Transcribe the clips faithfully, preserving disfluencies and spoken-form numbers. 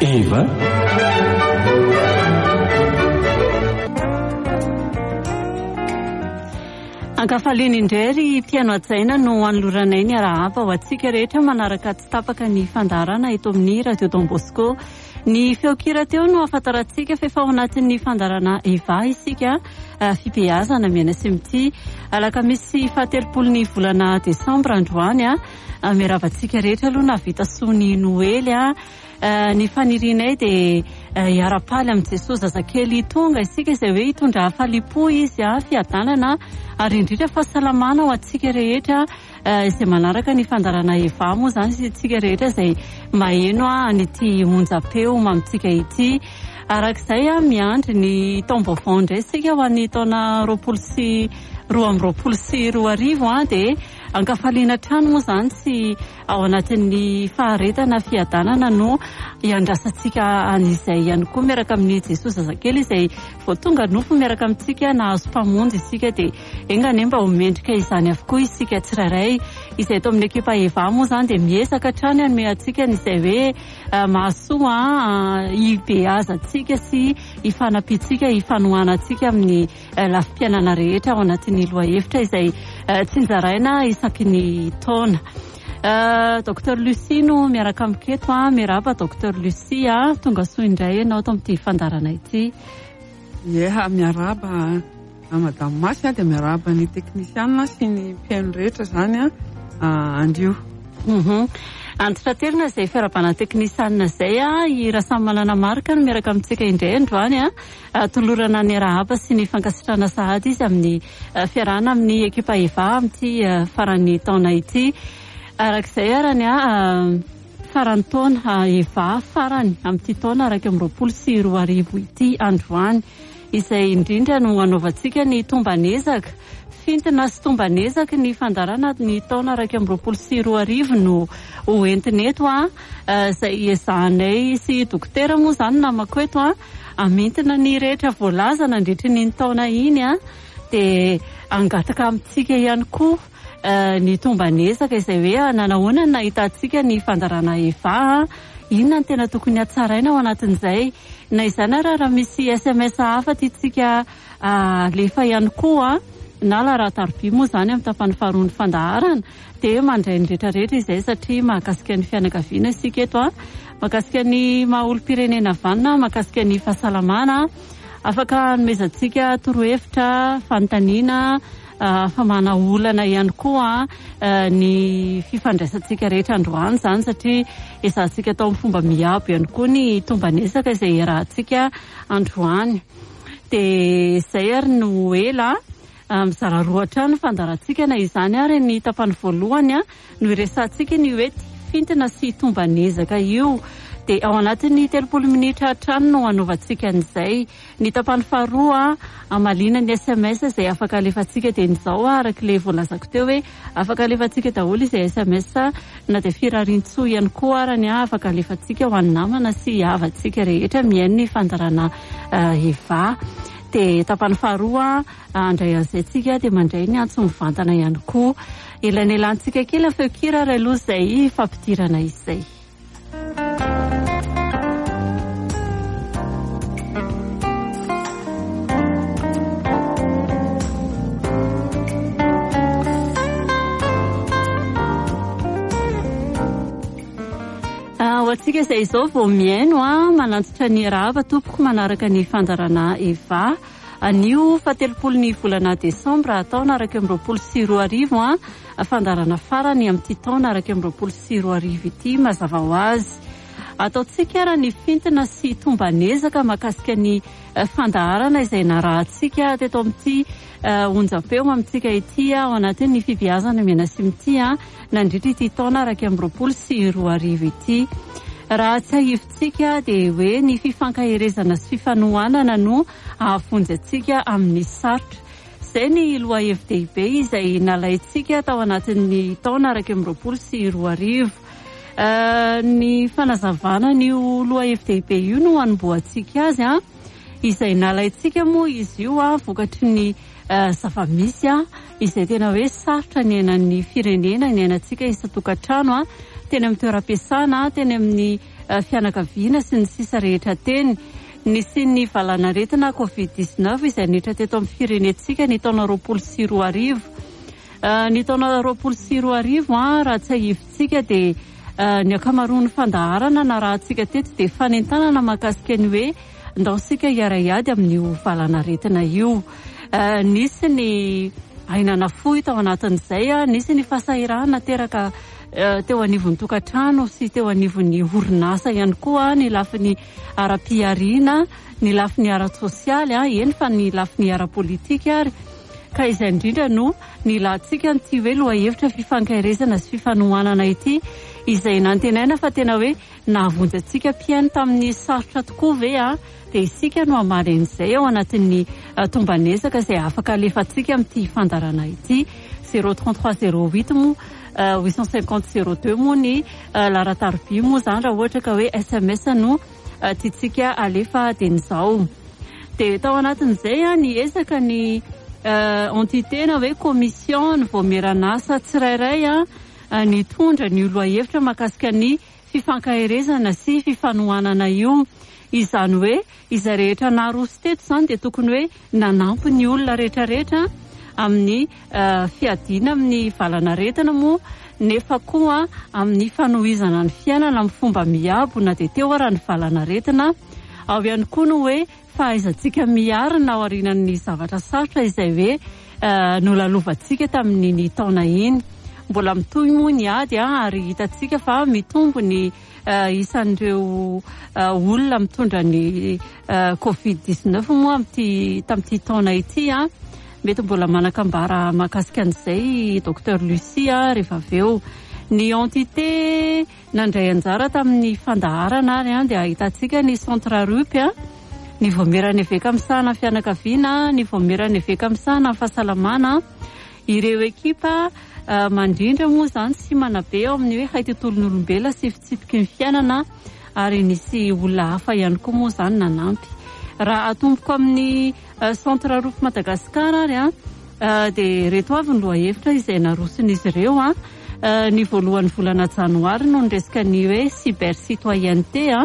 Eva Ankafaliana indray mpiano ajaina no anoloranay ny arahaba ho antsika rehetra manaraka tsy tapaka ny fandarana eto amin'ny Radio Don Bosco. Ny feokira teo no afantarantsika fa efa ao anatin'ny fandarana Eva isika fibeazana miana simity alakamisy fahatelopolo ny volana Desambra androany a miaravantsika rehetra aloha navita soany Noely a ny fanirinay dia hiara-paly amin'ny Jesosy zazakely tonga isika izay hoe hitondra falipo izy a fiadanana ary indrindra fahasalamana ho antsika rehetra izay manaraka ny fandarana Eva moa izany isika rehetra izay maheno a an'ity monjam-peo mamitsika ity. Arak'izay a miandry ny taom-baovao indray isika ho an'ny taona roapolo sy roa amby roapolo sy roa arivo a dia ankafaliana trano moa izany sy ao anatin'ny faharetana fiadanana no iandrasantsika an'izay ihany koa miaraka amin'ny Jesosy zazakely izay vao tonga nofo miaraka amintsika nahazo mpamonjy isika dia engane mba ho mendrika izany avokoa isika tsirairay izay eto amin'ny ekipa Eva moa izany dia miezaka trano hanome antsika n'izay hoe mahasoa hibeazantsika sy hifanapitsika hifanohanantsika amin'ny lafim-piainana rehetra ao anatin'ny loha hevitra izay tsinjaraina isaky ny taona. Docteur Lucie no miaraka amiketo a miaraba Docteur Lucie a tonga soa indray ianao to amin'ity fandarana ity. Ie miaraba Madame Masy a dia miaraba ny teknisiana sy ny mpiaino rehetra zany a andio. Mhm. Antitraterina izay fiarabana teknisiana izay a i Rasamy Malana Marika no miaraka amintsika indray androany a tolorana ny arahaba sy ny fankasitrana sahady izy amin'ny fiarana amin'ny ekipa Eva amin'ity faran'ny taona ity. Arak'izay arany a farany taona Eva farany amin'ity taona araka amin'ny roapolo sy roa arivo ity androany izay indrindra no anaovantsika ny tombanezaka fintina sy tombanezaka ny fandarana ny taona araka amin'ny roapolo sy roa arivo no hoentin'eto a izay ezahanay sy dokotera moa izany namako eto a amentina ny rehetra voalaza nandritry ny taona iny a dia angataka amintsika ihany koa ny tombanezaka izay hoe nanahoana ny nahitantsika ny fandarana Eva inona ny tena tokony hatsaraina ao anatin'izay na izany raha misy S M S hafa tiantsika alefa ihany koa na la rahatarby moa izany amin'ny tapany faharoa ny fandaharana dia mandray ny rehetrarehetra izay satria mahakasika ny fianakaviana isika eto a mahakasika ny maha-olom-pirenena vanina mahakasika ny fahasalamana afaka nomezantsika torohevitra fanontaniana famana olana ihany koa ny fifandraisantsika rehetra androany izany satria ezahantsika atao amin'ny fomba miabo ihany koa ny tombanezaka izay iarahantsika androany dia izay ary no ela mizara roa trano fandarantsika na izany ary ny tapany voalohany a no iresantsika ny hoe fintina sy tombanezaka io dia ao anatin'ny telopolo minitra trano no anaovantsika an'izay ny tapany faharoa amalina ny S M S izay afaka alefantsika dia n'izao araka ilay voalazako teo hoe afaka alefantsika daholo izay S M S na dia firarintsoa ihany koa arany a afaka alefantsika ho an'ny namana sy havantsika rehetra mihaino ny fandarana Eva. Dia tapany faharoa andray an'izay tsika dia mandray ny antso mivantana ihany koa elan'elantsika kely ny feokira ray aloha izay fampidirana izay. Antsika izay izao vao mihaino a manantsitra ny arahaba tompoko manaraka ny fandarana Eva anio fahatelopolo ny volana Desambra taona araka amin'ny roapolo sy roa arivo a fandarana farany amin'ity taona araka amin'ny roapolo sy roa arivo ity mazava ho azy ataontsika raha ny fintina sy tombanezaka mahakasika ny fandaharana izay narahantsika teto amin'ity onjam-peo amintsika ity ao anatin'ny fibeazana miana simity a nandritra ity taona araka amin'ny roapolo sy roa arivo ity. Raha tsy ahivontsika dia hoe ny fifankaherezana sy fifanohanana no ahafonjy antsika amin'ny sarotra. Izay ny loha hevin-dehibe izay nalaintsika tao anatin'ny taona araka amin'ny roapolo sy roa arivo. Ny fanazavana ny loha hevin-dehibe io no hanombohantsika azy a izay nalaintsika moa izy io a vokatry ny zava-misy a izay tena hoe sarotra ny ainan'ny firenena ny ainatsika isan-tokantrano a teny amin'ny toeram-piasana teny amin'ny fianakaviana sy ny sisa rehetra teny nisy ny valanaretina covid dix-neuf izay niditra teto amin'ny firenetsika ny taona roapolo sy roa arivo ny taona roapolo sy roa arivo a raha tsy ahivontsika dia ny akamaroan'ny fandaharana na raha antsika teto dia fanentanana mahakasika ny hoe ndaosika iaraiady amin'io valanaretina io nisy ny ainana fohy tao anatin'izay a nisy ny fasahirana teraka teo anivon'ny tokantrano sy teo anivon'ny orinasa ihany koa ny lafin'ny ara-piariana ny lafin'ny ara-tsosialy a eny fa ny lafin'ny ara-politika ary ka izay indrindra no ny lahantsika ny hoe loha hevitra fifankairezana sy fifanohanana ity izay nantenaina fa tena hoe nahavonjantsika mpiaino tamin'ny sarotra tokoa ve a dia isika no hamaly an'izay ao anatin'ny tombanesaka izay afaka alefantsika amin'ity fandarana ity zéro trente-trois zéro huit mo huit cent cinquante zéro deux moa ny laratarby moa zany raha ohatra ka hoe S M S no tiatsika alefa din'izao dia tao anatin'izay a ny ezaka ny entité na hoe commission ny voamiranasa tsirairay a ny tondra ny loha hevitra mahakasika ny fifankaherezana sy fifanohanana io izany hoe izay rehetra naroso teto zany dia tokony hoe nanampy ny olona rehetrarehetra amin'ny fiadiana amin'ny valanaretina moa nefa koa amin'ny fanohizana ny fiainana amin'ny fomba miabo na dia teo ara ny valanaretina ao ihany koa no hoe fahaizantsika miarina ao aorianan'ny zavatra sarotra izay hoe nolalovantsika tamin'ny taona iny mbola mitohy moa ny ady a ary hitantsika fa mitombo ny isan'ireo olona mitondra ny covid dix-neuf moa amin'ity tamin'ity taona ity a mety mbola manakambara mahakasika an'izay docteur Lucia rehefa aveo ny entité nandray anjara tamin'ny fandaharana ary a dia ahitantsika ny centre rupy a ny voamerany eveka amin'sahana fianakaviana ny voamerany eveka amin'sahana fahasalamana ireo ekipa mandrindra moa zany sy manabe ao amin'ny hoe hay tontolon'olombelona sy fitsipiky ny fiainana ary nisy olona hafa ihany koa moa zany nanampy raha atomboko amin'ny centre rupy Madagasikara ary a dia reto avy ny loha hevitra izay naroson'izy ireo a ny voalohan'ny volana janoary no niresaka ny hoe cyber citoyenneté a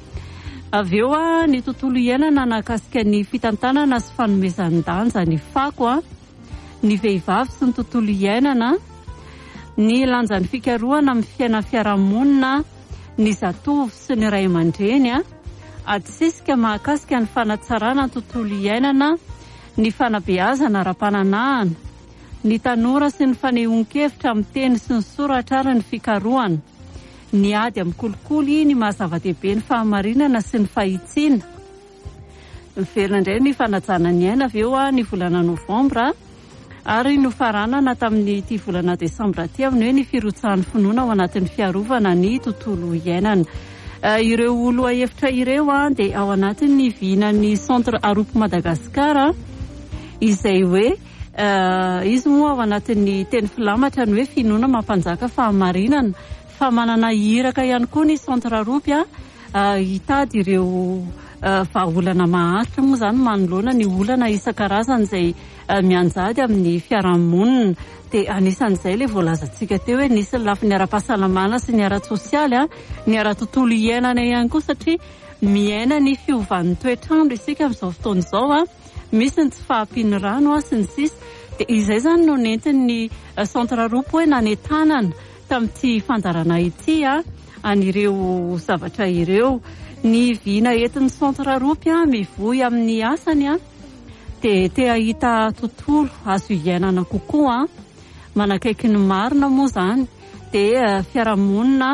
avy eo a ny tontolo iainana nakasika ny fitantanana sy fanomezan-danja ny fako a ny vehivavy sy ny tontolo iainana ny lanjan'ny fikarohana amin'ny fiaina fiarahamonina ny zatovo sy ny ray aman-dreny a atsisika mahakasika ny fanatsarana ny tontolo iainana ny fanabeazana ara-pananahana ny tanora sy ny fanehoan-kevitra amin'ny teny sy ny soratra ary ny fikarohana ny ady amin'ny kolikoly ny mahazava-dehibe ny fahamarinana sy ny fahitsiana miverina indray ny fanajana ny aina avy eo a ny volana novambra ary nofaranana tamin'ny ity volana desambra ty amin'ny hoe ny firotsahan'ny finoana ao anatin'ny fiarovana ny tontolo iainana ireo loha hevitra ireo a dia ao anatin'ny vihinan'ny centre arupy Madagasikara izay hoe izy moa ao anatin'ny teny filamatra ny hoe finoana mampanjaka fahamarinana fa manana hiraka ihany koa ny centre arupy a hitady ireo vahaolana maharitra moa zany manoloana ny olana isan-karazany izay mianjady amin'ny fiarahamonina dia anisan'izay ilay voalazantsika teo hoe nisy ny lafin'ny ara-pahasalamana sy ny ara-tsosialy a ny ara-tontolo iainana ihany koa satria miaina ny fiovan'ny toetrandro isika amin'izao fotoana izao a misy ny tsy fahampiany rano a sy ny sisa dia izay zany no nentin'ny centre rupy hoe nanentanana tamin'ity fandarana ity a an'ireo zavatra ireo ny vina entin'ny centre rupy a mivoy amin'ny asany a dia te ahita tontolo azo iainana kokoa manakaiky ny marina moa zany dia fiarahamonina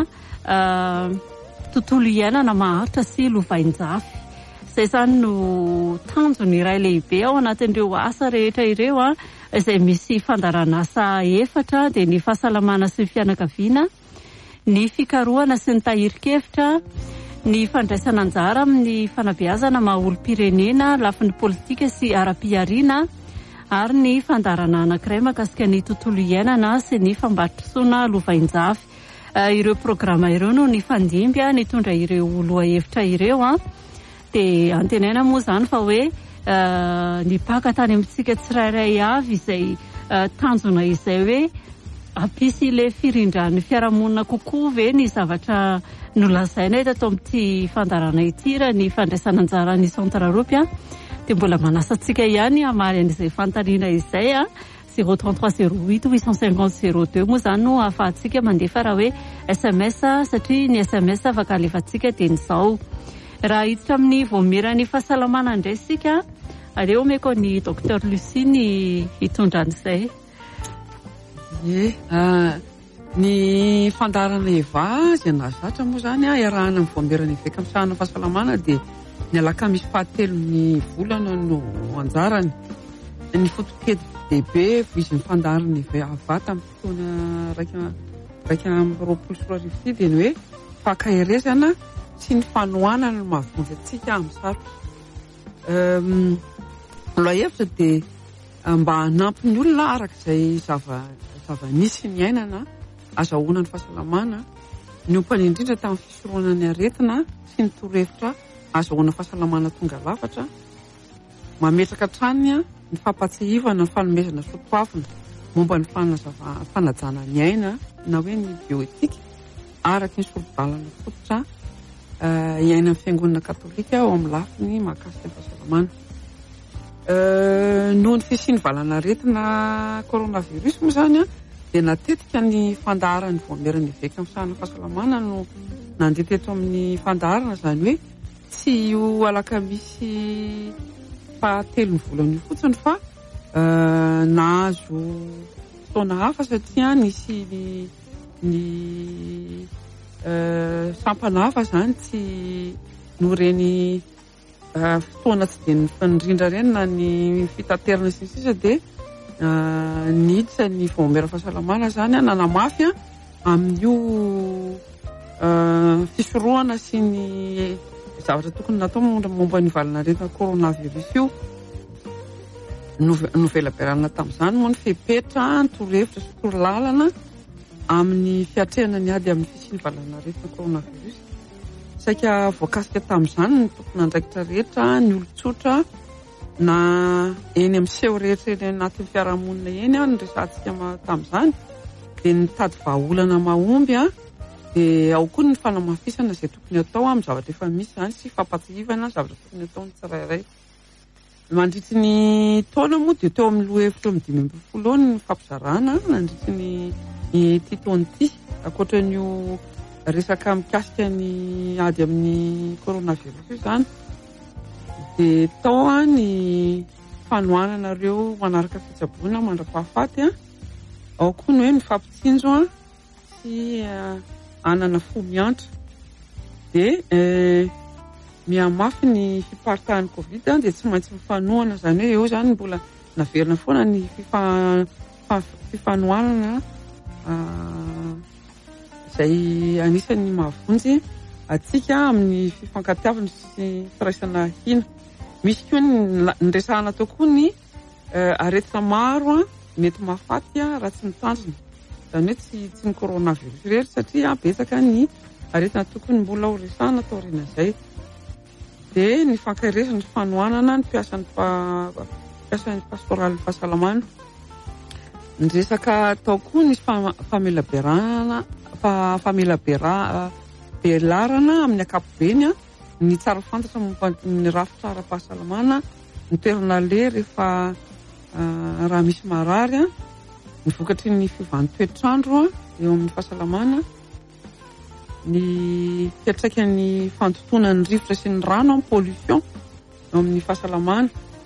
tontolo iainana maharitra sy lovain-jafy izay zany no tanjony iray lehibe ao anatin'ireo asa rehetra ireo a izay misy fandaranasa efatra dia ny fahasalamana sy ny fianakaviana ny fikarohana sy ny tahirikevitra ny fandraisana anjara amin'ny fanabeazana maha-olom-pirenena lafin'ny politika sy ara-piariana ary ny fandarana anankiray mahakasika ny tontolo iainana sy ny fambatosona lovain-jafy ireo programa ireo no ny fandimby a nitondra ireo loha hevitra ireo a dia antenaina moa zany fa hoe ny paka tany amintsika tsirairay avy izay tanjona izay hoe ampisy ilay firindran'ny fiarahamonina kokoa ve ny zavatra nolazaina eto atao amin'ity fandarana ity raha ny fandraisana anjara ny centre Europy dia mbola manasantsika ihany hamary an'izay fantaniana izay a zéro trente-trois zéro huit huit cent cinquante zéro deux moa izany no ahafahantsika mandefa raha hoe S M S satria ny S M S afaka alefantsika dia nyzao. Raha hiditra amin'ny voamiran'ny fahasalamana indray isika aleo meko ny docteur Lucie ny hitondra an'izay. Ie, ny fandarana eva izay nahazatra moa izany a iarahana amin'ny voamirana eveka amin'ny fahasalamana dia ny alakamisy fahatelo ny volana no anjarany. Ny fotokety lehibe izy ny fandarana eva tamin'ny fotoana raika amby roapolo sy roa arivo ity dia ny hoe fankahirezana sy ny fanohanana no mahavonjy antsika amin'ny sarotra. Loha-hevitra dia mba hanampy ny olona arak'izay zava-nisy ny ainana azahoana ny fahasalamana, ny ompany indrindra tamin'ny fisorohana ny aretina sy ny torohevitra azahoana fahasalamana tonga lafatra, mametraka hatrany ny fampatsiahivana, ny fanomezana soatoavina momba ny fanajana ny aina na hoe ny bioetika araky ny sorodalana fototra iaina amin'ny fiangonana katolika ao amin'ny lafiny mahakasika ny fahasalamana. Noho ny fisiany valana aretina coronavirus moa izany a dia natetika ny fandaharany voamirana eveka amin'ny fahasalamana no nandeha teto amin'ny fandaharana, izany hoe tsy io alakamisy fahatelo ny volana io fotsiny fa nahazo fotoana hafa satria nisy ny sampana hafa izany tsy noreny fotoana tsy dia ny fanindrindra ireny na ny fitaterana sy ny sisa dia niditra ny voamera fahasalamana izany a nanamafy amin'io fisorohana sy ny zavatra tokony natao momba ny valana aretina coronavirus io. Novelaberana tamin'izany moa ny fepetra, ny torohevitra sy torolalana amin'ny fiatrehana ny ady amin'ny fisiany valana aretina coronavirus. Saika voakasika tamin'izany ny tokony andraikitra rehetra, ny olon-tsotra na eny amin'ny seho rehetra eny anatin'ny fiarahamonina eny ny resantsika tamin'izany dia nitady vahaolana mahomby a dia ao koa ny fanamafisana izay tokony atao amin'ny zavatra efa misy izany sy fampatsiahivana zavatra tokony atao ny tsirairay. Mandritry ny taona moa dia teo amin'ny loha hevitra amin'ny dimy ambin'ny folo ny fampizarana nandritry ny ity taona ity ankoatran'io resaka mikasika ny ady amin'ny coronavirus io izany dia tao ny fanohanana ireo manaraka fitsaboana mandra-pahafaty a, ao koa ny hoe ny fampitsinjo a sy anana fo miantra dia mihamafy ny fiparitahan'ny covid dia tsy maintsy mifanohana, izany hoe eo izany mbola naverina foana ny fifanohanana izay anisan'ny mahavonjy atsika amin'ny fifankatiavana sy firaisana hina. Misy koa ny resahana tao koa ny aretina maro mety mahafaty raha tsy mitandrina, izany hoe tsy tsy ny coronavirus rehetra satria betsaka ny aretina tokony mbola ho resahana tao aoriana izay. Dia ny fankahirezana ny fanohanana ny piasan'ny piasan'ny pastoraly fahasalamana. Ny resaka tao koa ny famelaberana famelabelarana amin'ny ankapobeny ny tsara fantatra momba ny rafitra ara-pahasalamana, ny toerana le rehefa raha misy marary, ny vokatry ny fivantoetrandro eo amin'ny fahasalamana, ny fiantraikan'ny fantotoana ny rivotra sy ny rano amin'ny pollution eo amin'ny fahasalamana,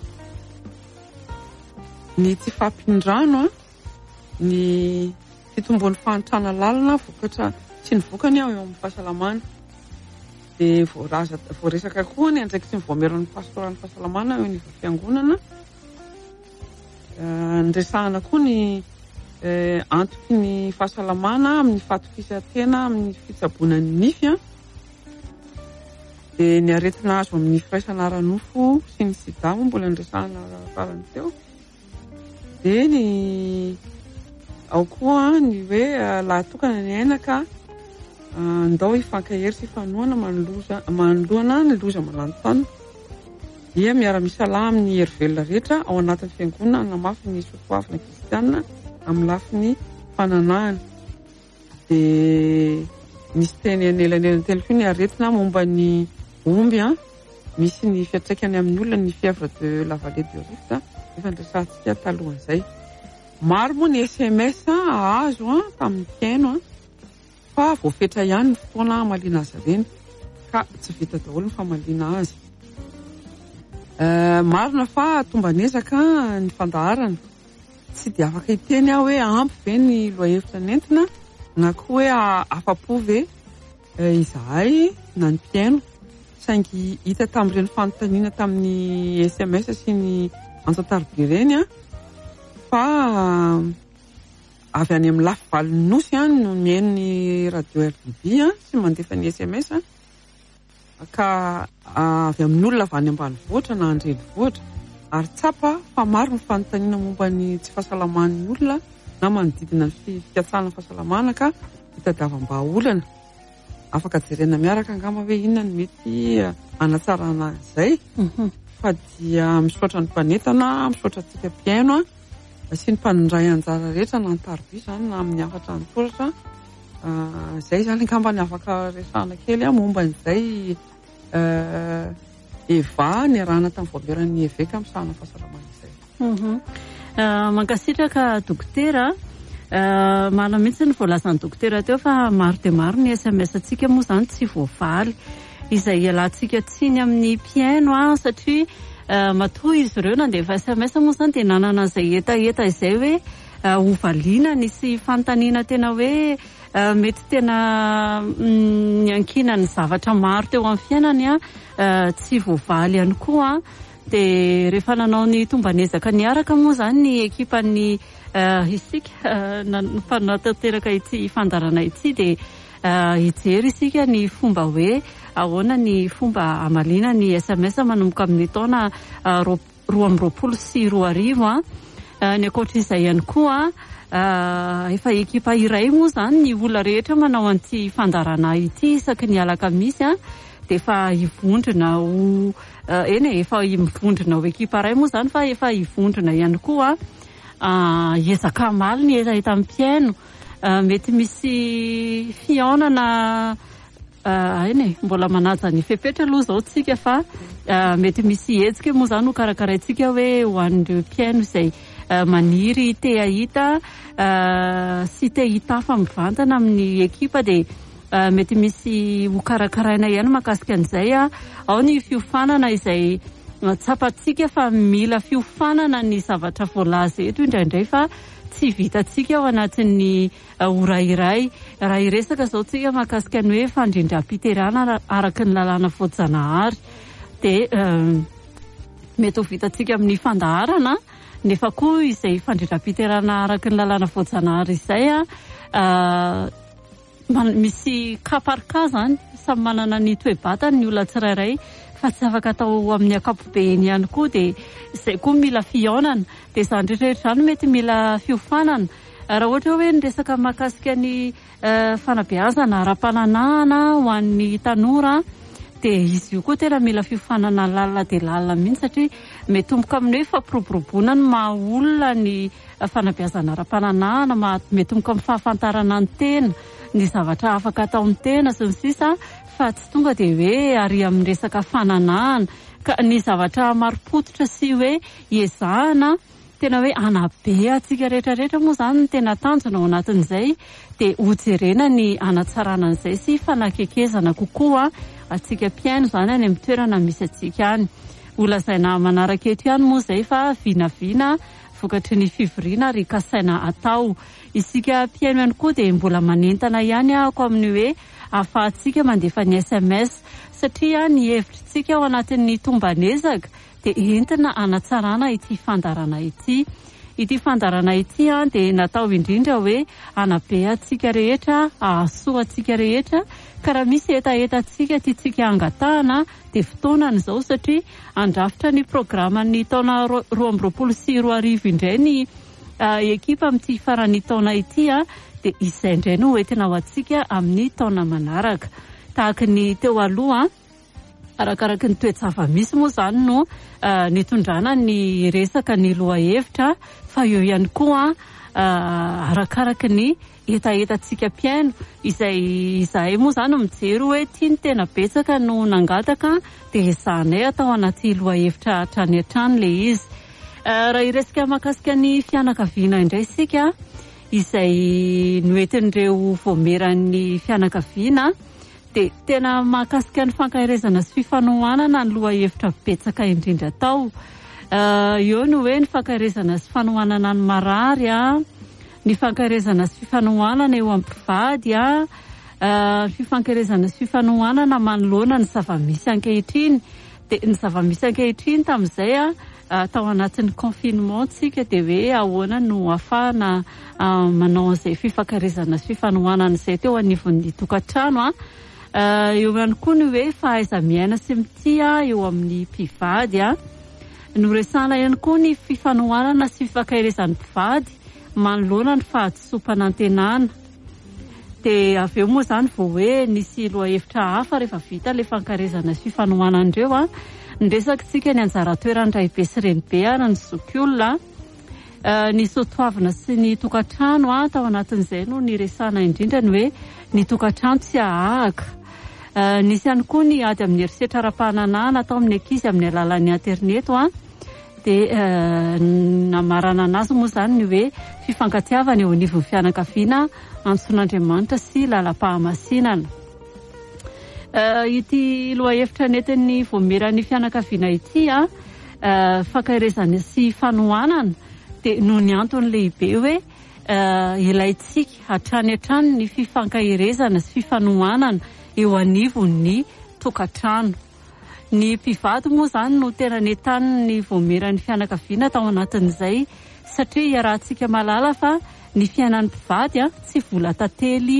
ny tsy fampindrano, ny fitomboan'ny fahantrana lalina vokatra sy ny vokany eo amin'ny fahasalamana. Dia voaresaka koa ny andraikitry ny voameran'ny pastoraly fahasalamana eo ny fiangonana, ny resahana koa ny antoky ny fahasalamana amin'ny fahatokisantena amin'ny fitsaboana ny nify, dia ny aretina azo amin'ny firaisana ara-nofo sy ny sida mbola ny resahana farany teo. Dia ny ao koa ny hoe laha tokana ny aina ka andao hifankahery sy fanohana manoloana ny loza malanotany dia miara-misalaha amin'ny hery velona rehetra ao anatin'ny fiangonana namafy ny soatoavina kristianina amin'ny lafiny fananahana. Dia misy teny anelanelany teny koa ny aretina momba ny omby a misy ny fiantraikany amin'ny olona ny fièvre de la vallée du Rift efa nresahantsika talohan'izay. Maro moa ny S M S azo a tamin'ny mpiaino a fa voafetra ihany ny fotoana hamaliana azy ireny ka tsy vita daholo ny famaliana azy. Marina fa tombanezaka ny fandaharana tsy dia afaka hiteny aho hoe ampy ve ny loahevitra nentina na koa hoe afa-po ve izahay na ny mpiaino, saingy hita tamin'ireny fanontaniana tamin'ny S M S sy ny antsatarobia ireny a fa avy any amin'ny lafy valiny nosy ihany no mihaino ny radio R D B a sy mandefa ny S M S a ka avy amin'ny olona avy any ambanivohitra na andrenivohitra ary tsapa fa maro ny fanontaniana momba ny tsy fahasalaman'ny olona na manodidina ny fikatsahana fahasalamana ka hitadiavam-bahaolana. Afaka jerena miaraka angamba hoe inona ny mety anatsarana izay fa dia misaotra ny mpanentana, misaotra antsika mpiaino a sy ny mpanindray anjara rehetra na ny tarobia izany na amin'ny afatra ny toratra. Izay izany angamba ny afaka resahana kely a momba n'izay eva ny arahana tamin'ny voaberan'ny eveka misahana fahasalamana izay. Mankasitraka dokotera, mana mihitsy ny voalazan'ny dokotera teo fa maro dia maro ny S M S antsika moa izany tsy voavaly izay ialantsika tsiny amin'ny mpiaino a satria matoa izy ireo nandefa S M S moa izany dia nanana izay etaeta izay hoe hovaliana nisy fanontaniana tena hoe mety tena niankina ny zavatra maro teo amin'ny fiainany a tsy voavaly ihany koa. Dia rehefa nanao ny tombanezaka niaraka moa izany ny ekipan'ny isika mpananatanteraka ity fandarana ity dia hijery isika ny fomba hoe ahoana ny fomba amaliana ny S M S manomboka amin'ny taona roa amby roapolo sy roa arivo a. Ny ankoatr'izay ihany koa efa ekipa iray moa izany ny olona rehetra manao an'ity fandarana ity isaky ny alakamisy a dia efa hivondrona ho eny e efa mivondrona ho ekipa iray moa izany fa efa hivondrona ihany koa ezaka maly ny etaeta amin'ny mpiaino. Mety misy fihaonana eny e mbola manaja ny fepetra aloha izao tsika fa mety misy hetsika moa izany ho karakaraintsika hoe ho an'ireo mpiaino izay maniry te ahita sy te hitafa mivantana amin'ny ekipa dia mety misy ho karakaraina ihany mahakasika an'izay a. Ao ny fiofanana izay tsapantsika fa mila fiofanana ny zavatra voalaza eto indraindray fa tsy vitantsika ao anatin'ny ora iray. Raha iresaka izao tsika mahakasika ny hoe fandrindram-piterana araka ny lalàna voajanahary dia mety ho vitantsika amin'ny fandaharana nefa koa izay fandrindram-piterana araka ny lalàna voajanahary izay a misy kaparka zany samy manana ny toe-batany ny olona tsirairay fa tsy afaka atao amin'ny akapobeany ihany koa dia izay koa mila fihaonana dia izany rehetrarehetra izany mety mila fiofanana. Raha ohatra hoe ny resaka mahakasika ny fanabeazana ara-pananahana ho an'ny tanora dia izy io koa tena mila fiofanana lalina dia lalina mihitsy satria mety tomboka amin'ny hoe fampiroboroboana ny maha olona ny fanabeazana ara-pananahana, mety tomboka amin'ny fahafantarana ny tena, ny zavatra afaka atao amin'ny tena sy ny sisa fa tsy tonga dia hoe ary amin'ny resaka fananahana ka ny zavatra marim-pototra sy hoe ezahana tena hoe anabe atsika rehetrarehetra moa izany ny tena tanjona ao anatin'izay dia hojerena ny anatsarana an'izay sy fanakekezana kokoa atsika mpiaino izany any amin'ny toerana misy atsika any. Olazaina manaraka eto ihany moa izay fa vinavina vokatry ny fivoriana ary kasaina atao. Isika mpiaino ihany koa dia mbola manentana ihany ako amin'ny hoe ahafahantsika mandefa ny S M S satria ny hevitrintsika ao anatin'ny tombanezaka dia entina anatsarana ity fandarana ity. Ity fandarana ity dia natao indrindra hoe anabe atsika rehetra, ahasoa atsika rehetra ka raha misy etaetantsika tiantsika angatahana dia fotoanany izao satria andrafitra ny programan'ny taona roa amby roapolo sy roa arivo indray ny ekipa amin'ity faran'ny taona ity dia izay indray no entina ho antsika amin'ny taona manaraka. Tahaka ny teo aloha arakaraka ny toetsava misy moa zany no uh, nitondrana ny resaka ny lohahevitra fa eo ihany koa uh, arakaraka ny etaetantsika mpiaino izay izahay moa zany mijery hoe tiany tena betsaka no nangataka dia ezahanay atao anaty lohahevitra hatrany hatrany le izy. uh, raha iresika mahakasika ny fianakaviana indray sika izay noentin'ireo voameran'ny fianakaviana dia tena mahakasika ny fankaherezana sy fifanohanana ny lohahevitra betsaka indrindra tao. Uh, eo no hoe ny fankaherezana sy fanohanana ny marary a, ny fankaherezana sy fifanohanana eo am-pivady a, uh, fifankaherezana sy fifanohanana manoloana ny zava-misy ankehitriny. Dia ny zava-misy ankehitriny tamin'izay a uh, tao anatin'ny confinement tsika dia hoe ahoana no ahafahana uh, manao an'izay fifankaherezana sy fifanohanana izay teo anivon'ny tokantrano a. Uh, eo ihany koa ny hoe fahaiza-miaina sy mitia eo amin'ny mpivady a. Noresana ihany koa ny fifanohanana sy fifankaherezan'ny mpivady manoloana ny fahadisompana antenana. Dia avy eo moa zany vao hoe nisy lohahevitra hafa rehefa vita le fankaherezana sy fifanohanan'ireo a. Nresakitsika ny anjara toerandray be sy renibe ary ny zokiolona uh, ny soatoavina sy ny tokantrano a tao anatin'izay no niresana indrindra ny hoe ny tokantrano tsy ahaka. Uh, nisy ihany koa ny ady amin'ny herisetra ara-pahanana atao amin'ny ankizy amin'ny alalan'ny internet a. Dia uh, namarana anazy moa zany ny hoe fifankatiavana eo anivon'ny fianakaviana antson'Andriamanitra sy lalam-pahamasinana. Uh, ity lohahevitra nentin'ny voameran'ny fianakaviana ity a uh, fankaherezana sy fanohanana dia noho ny antony lehibe hoe uh, ilaitsika hatrany hatrany ny fifankaherezana sy fifanohanana eo anivon'ny tokantrano. Ny mpivady moa zany no tena netany ny voameran'ny fianakaviana tao anatin'izay satria iarahantsika malala fa ny fiainan'ny mpivady a tsy vola tantely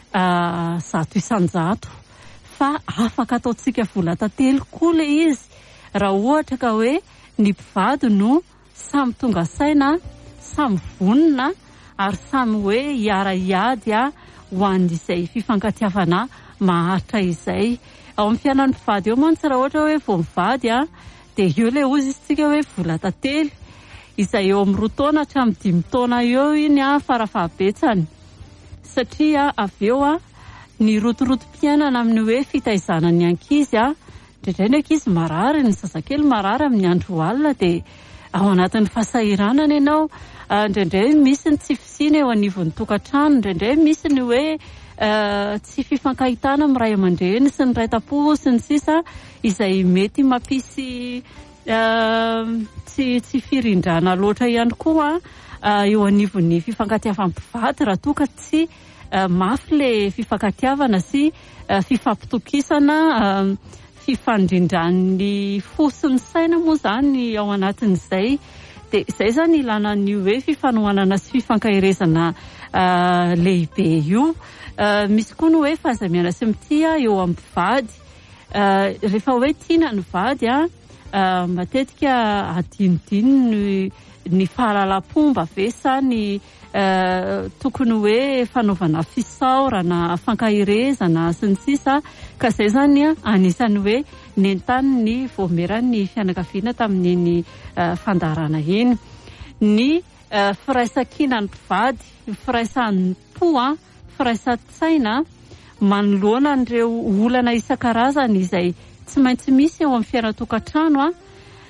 uh, zato isan-jato fa afaka ataontsika vola tantely koa le izy raha ohatra ka hoe ny mpivady no samy tonga saina, samy vonina ary samy hoe hiara hiady a ho an'izay fifankatiavana maharitra izay. Ao amin'ny fiainan'ny mpivady eo mantsy raha ohatra hoe vao mivady a dia eo le ozy isika hoe vola tantely izay eo amin'ny roa taona hatramin'ny dimy taona eo iny a farafahabetsany satria avy eo a ny rotorotom-piainana amin'ny hoe fitaizana ny ankizy a. Indraindray ny ankizy marary, ny zazakely marary amin'ny andro alina dia ao anatin'ny fahasahiranana ianao. Uh, indraindray misy ny tsy fisiana eo anivon'ny tokantrano, indraindray misy ny hoe uh, tsy fifankahitana amin'ny ray aman-dreny sy ny ray tam-po sy ny sisa izay mety mampisy uh, tsy, tsy firindrana loatra ihany koa uh, eo anivon'ny fifankatiavam-pivady raha toa ka tsy uh, mafy le fifankatiavana sy uh, fifampitokisana uh, fifandrindran'ny fo sy ny saina moa zany ao anatin'izay. Dia izay zany ilana ny hoe fifanohanana sy fifankaherezana uh, lehibe io. Uh, misy koa ny hoe fahaiza-miaina sy mitia eo amin'ny mpivady. Uh, rehefa hoe tiana ny vady a uh, matetika adinodino ny, ny fahalalam-pomba ve sa ny uh, tokony hoe fanaovana fisaorana, fankaherezana sy ny sisa ka izay zany a anisany hoe nentany ny voameran'ny fianakaviana tamin'iny uh, fandarana iny. Ny uh, firaisan-kina ny mpivady, ny firaisan'ny po a, firaisan-tsaina manoloana an'ireo olana isan-karazany izay tsy maintsy misy eo amin'ny fiainana-tokantrano a.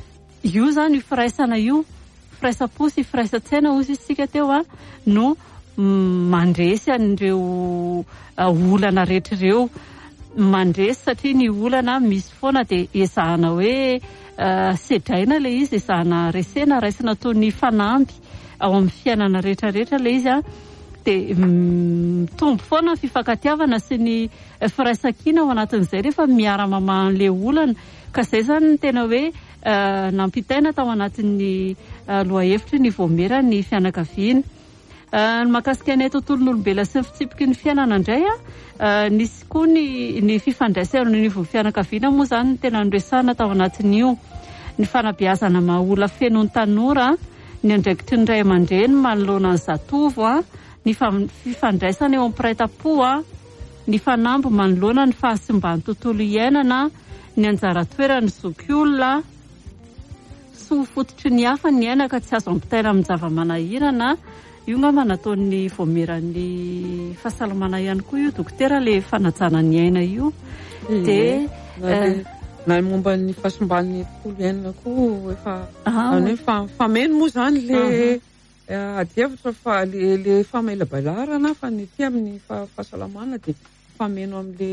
Io zany io firaisana io, firaisan-po sy firaisan-tsaina ozy isika teo a no mm, mandresy an'ireo uh, olana rehetr'ireo. Mandresy satria ny olana misy foana dia ezahana hoe uh, sedraina le izy, ezahana resena raisina toy ny fanamby ao amin'ny fiainana rehetrarehetra le izy a. Dia mitombo foana ny fifankatiavana sy ny uh, firaisan-kina ao anatin'izay rehefa miara-mamahan'le olana ka izay zany tena hoe uh, nampitaina tao anatin'ny uh, lohahevitry ny voameran'ny fianakaviana. Uh, ny mahakasika ny tontolon'olombelona sy ny fitsipiky ny fiainana indray a uh, nisy koa ny, ny fifandraisana ny fianakaviana moa zany tena noresana tao anatin'io. Ny fanabeazana maha-ola feno ny tanora, ny andraikitry ny ray aman-dreny manoloana ny zatovo a, ny fifandraisana eo amin'ny piray tam-po a, ny fanamby manoloana ny fahasimban'ny tontolo iainana, ny anjara toerany zoky olona sy ho fototry ny hafa ny aina ka tsy azo ampitaina amin'ny zava-manahirana. Io ngamba nataon'ny voamiran'ny fahasalamana ihany koa io dokotera le fanajana ny aina io. De na momba ny fahasombany tontolo iainana koa efa any fameno moa zany le adiavitra fa le famelabalarana fa ny ety amin'ny fahasalamana de fameno amin'le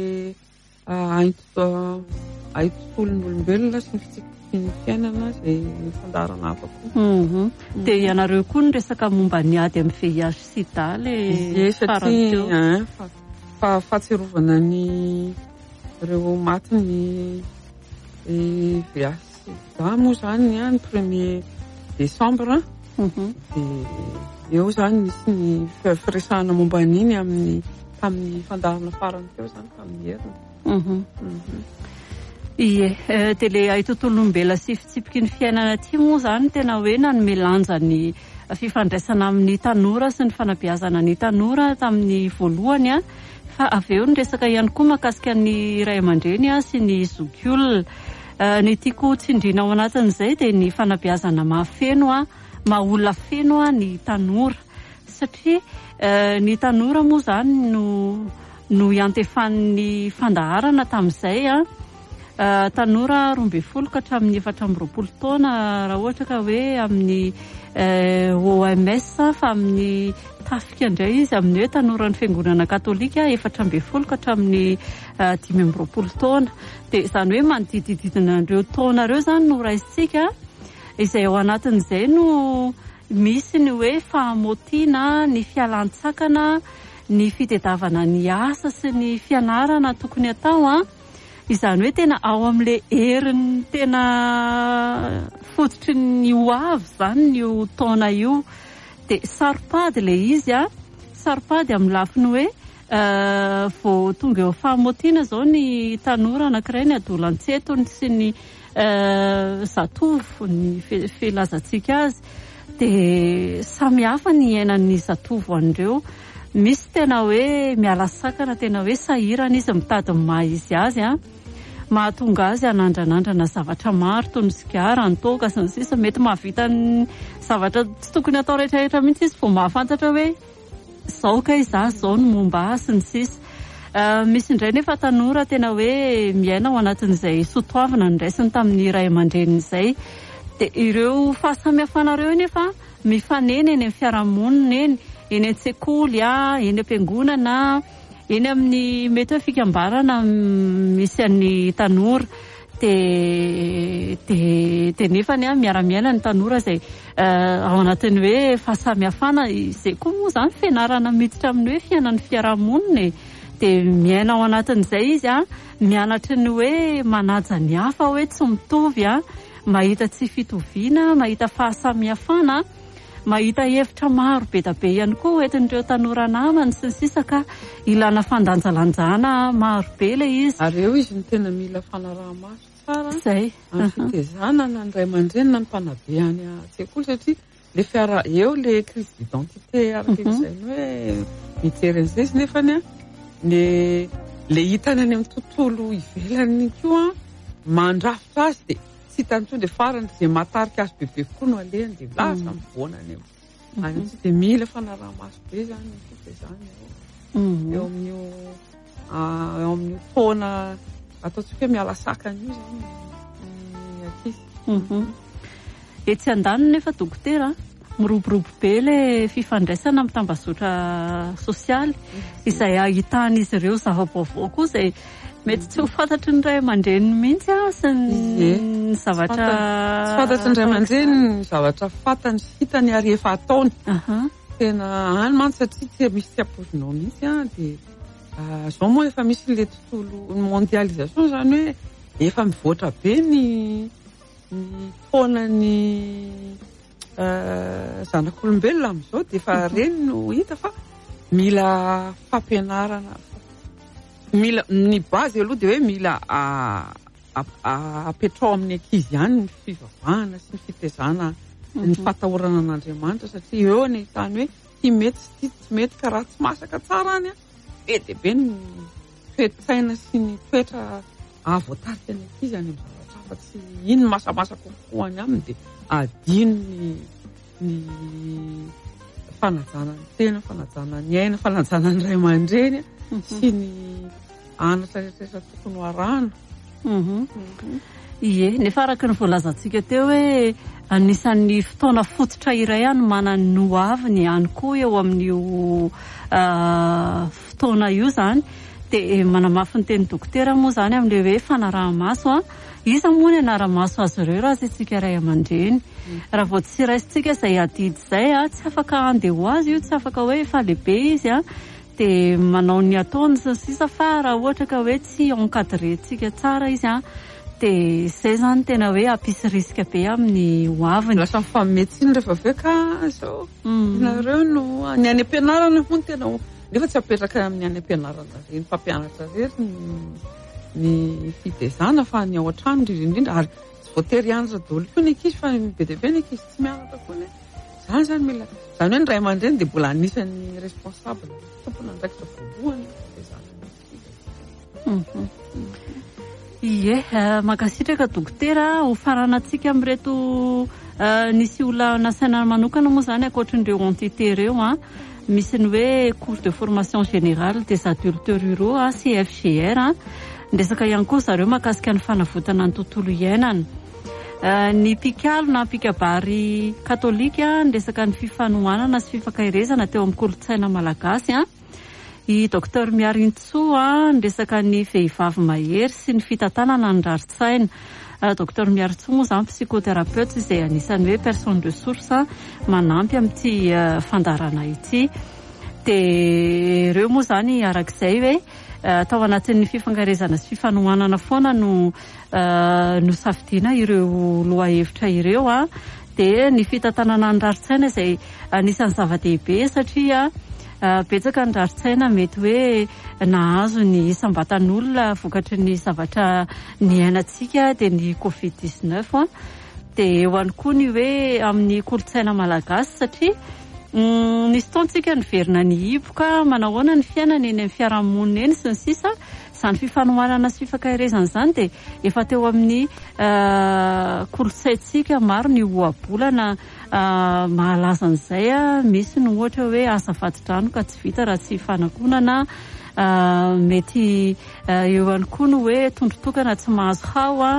ai tontolon'olombelona sy ny fitsikitsiky fiainana zay fandarana hafa koa. De ianareo koa ny resaka momba ny ady amin'ny V I H sida le farany teo fa fahatsiarovana ny ireo maty ny V I H sida moa zany ny premier décembre. De eo zany nisy ny firesahana momba an'iny amin'ny tamin'ny fandarana farany teo zany tamin'ny heriny. Ie, de le ai tontolon'olombelona sy fitsipiky ny fiainana ty moa zany tena hoe nanome lanja ny fifandraisana amin'ny tanora sy ny fanabeazana ny tanora tamin'ny voalohany a, fa avy eo ny resaka ihany koa mahakasika ny ray aman-dreny a sy ny zoky olona. Ny tiako tsindriana ao anatin'izay de ny fanabeazana mahafeno a, maha-olona feno a ny tanora satria ny tanora moa zany no no iantefan'ny fandaharana tamin'izay a. Tanora roa ambin'ny folo ka hatramin'ny efatra amby roapolo taona raha ohatra ka hoe amin'ny O M S fa amin'ny tafika indray izy amin'ny hoe tanora ny fiangonana katolika efatra ambin'ny folo ka hatramin'ny dimy amby roapolo taona. De izany hoe manodidididina ireo taona ireo zany no raisitsika izay ao anatin'izay no misy ny hoe fahamotiana, ny fialan-tsakana, ny fitediavana ny asa sy ny fianarana tokony atao a. Izany hoe tena ao amin'le heriny tena fototry ny hoavy zany io taona io. De saropady le izy a, saropady amin'ny lafiny hoe vao tonga eo fahamotiana zao ny tanora anankiray ny adolantsetony sy ny zatovo ny filazantsika azy. De samy hafa ny iainan'ny zatovo an'ireo. Misy tena hoe miala sakana, tena hoe sahirana izy mitady ny maha izy azy a. Mahatonga azy anandranandrana zavatra maro toy ny sigara, ny toaka sy ny sisa, mety mahavita ny zavatra tsy tokony atao rehetrarehetra mihitsy izy vao mahafantatra hoe zao ka iza zao no momba sy ny sisa. Misy indray nefa tanora tena hoe miaina ao anatin'izay sotoavana ny raisiny tamin'ny ray aman-dreny izay. De ireo fahasamihafanareo nefa mifanena eny amin'ny fiarahamonina eny, eny an-tsekoly a, eny am-piangonana, eny amin'ny mety hoe fikambarana misy an'ny tanora. De de de nefa ny miara-miaina ny tanora izay ao anatin'ny hoe fahasamihafana izay koa moa zany fianarana miditra amin'ny hoe fiainan'ny fiarahamonina. De miaina ao anatin'izay izy a, mianatra ny hoe manaja ny hafa hoe tsy mitovy a, mahita tsy fitoviana, mahita fahasamihafana, mahita hevitra maro be da be ihany koa entin'ireo tanora namany sy ny sisa ka ilana fandanjalanjana maro be le izy. Ary eo izy ny tena mila fanaraha-maso tsara zay amin'ny fitezanana ny ray aman-dreny na ny mpanabe any an-tsekoly satria le fiara eo le crise d'identité arak'izay ny hoe mijery an'izay izy nefany a le le hitany any amin'ny tontolo ivelany koa mandrafitra azy de tsy hitany tonga de farany zay mahatarika azy bebe koa no alehany de lasa mivonany eo. Any tsy de mila fanaraha-maso be zany ny fitezany eo amin'io eo amin'io taona ataontsika hoe miala sakana io zany ny ankizy. Etsy an-daniny nefa dokotera miroborobo be le fifandraisana amin'ny tambazotra sosialy izay ahitan'izy ireo zava-baovao koa izay mety tsy ho fantatry ny ray aman-dreny mihitsy a sy ny zavatra tsy fantatry ny ray aman-dreny ny zavatra fantany sy hitany ary efa ataony. Tena any mantsy satria tsy misy tsy ampozinao mihitsy a. De zao moa efa misy le tontolo mondialisation zany hoe efa mivoatra be ny ny taonany zanak'olombelona amin'izao de efa reny no hita fa mila fampianarana, mila ny base aloha de hoe mila apetrao amin'ny ankizy ihany ny fivavahana sy ny fitezana ny fatahorana an'Andriamanitra satria eo ny tany hoe ty mety sy tsy mety ka raha tsy masaka tsara any a be de be ny toe-tsaina sy ny toetra avoatarika ny ankizy any amin'ny zavatra hafa tsy iny masamasa kokoa any aminy dia adino ny ny fanajana ny tena, fanajana ny aina, fanajana ny ray aman-dreny sy ny anatra rehetrarehetra tokony hoarahana. Ie, nefa araka ny voalazantsika teo hoe anisan'ny fotoana fototra iray any manana ny hoaviny ihany koa eo amin'io fotoana io zany dia manamafy ny teny dokotera moa zany amin'ilay hoe fanaraha-maso a. Iza moa ny anara-maso azy ireo raha tsy tsika ray aman-dreny. Raha vao tsy raisitsika izay adidy izay a, tsy afaka andeha ho azy io, tsy afaka hoe efa lehibe izy a, dia manao ny ataony sy ny sisa fa raha ohatra ka hoe tsy encadrentsika tsara izy a, dia izay zany tena hoe hampisy risika be amin'ny hoaviny. Lasa mifanometsiny rehefa avy eo ka izao nareo no ny any am-pianarana moa no tena nefa tsy apetraka amin'ny any am-pianarana ireny mpampianatra rery ny fitezana fa ny ao an-trano indrindrindrindra ary tsy voatery hianatra daholo koa ny ankizy fa be dia be ny ankizy tsy mianatra koa ny zany zany mila zany hoe ny ray aman-dreny dia mbola anisan'ny responsable tompona andraikitra voalohany fitezana. Ie, makasitraka dokotera ho faranantsika amin'ireto nisy olona nasaina manokana moa zany ankoatran'ireo entité ireo a. Misy ny hoe cours de formation générale des adultes ruraux a, C F G R a. Ndresaka ihany koa zareo makasika ny fanavotana ny tontolo iainana. Ny mpikalo na mpikabary katolika ndresaka ny fifanohanana sy fifankahirezana teo amin'ny kolontsaina malagasy a. I docteur Miarintsoa ndresaka ny vehivavy mahery sy ny fitantanana ny raritsaina. Docteur Miarintsoa moa zany psychothérapeute izay anisan'ny hoe personne de source manampy amin'ity fandarana ity. Dia ireo moa zany arak'izay hoe tao anatin'ny fifankarezana sy fifanohanana foana no no safidina ireo loha-hevitra ireo a. Dia ny fitantanana ny raritsaina izay anisan'ny zava-dehibe satria betsaka ny raritsaina mety hoe nahazo ny isam-batan'olona vokatry ny zavatra niainantsika dia ny covid dix-neuf a. Dia eo ihany koa ny hoe amin'ny kolontsaina malagasy satria nisy taontsika niverina ny hipoka manahoana ny fiainana eny amin'ny fiarahamonina eny sy ny sisa. Izany fifanohanana sy fifankahirezana izany dia efa teo amin'ny kolontsaintsika maro ny ohabolana mahalaza an'izay a. Misy ny ohatra hoe asa vati-drano ka tsy vita raha tsy fanankonana. Mety eo ihany koa ny hoe tondro-tokana tsy mahazo hao a.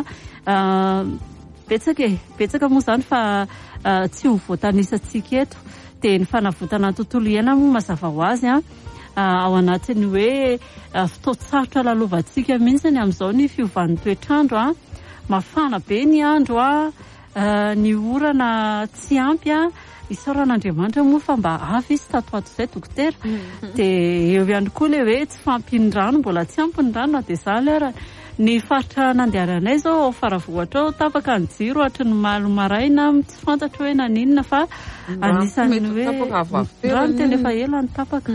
Betsaka e, betsaka moa zany fa tsy ho voatanisantsika eto. Dia ny fanavotana ny tontolo iainana moa mazava ho azy a. Ao anatiny hoe fotoan-tsarotra lalovantsika mihitsy ny amin'izao ny fiovan'ny toetr'andro a. Mafana be ny andro a, ny orana tsy ampy a. Isaoran'Andriamanitra moa fa mba avy izy tato ato izay dokotera. Dia eo ihany koa ilay hoe tsy fampy ny rano, mbola tsy ampy ny rano dia izany lera. Ny faritra nandehananay zao ao Faravohatra ao tapaka ny jiro hatry ny malo maraina tsy fantatra hoe naninona fa anisan'ny hoe rano tena efa ela ny tapaka.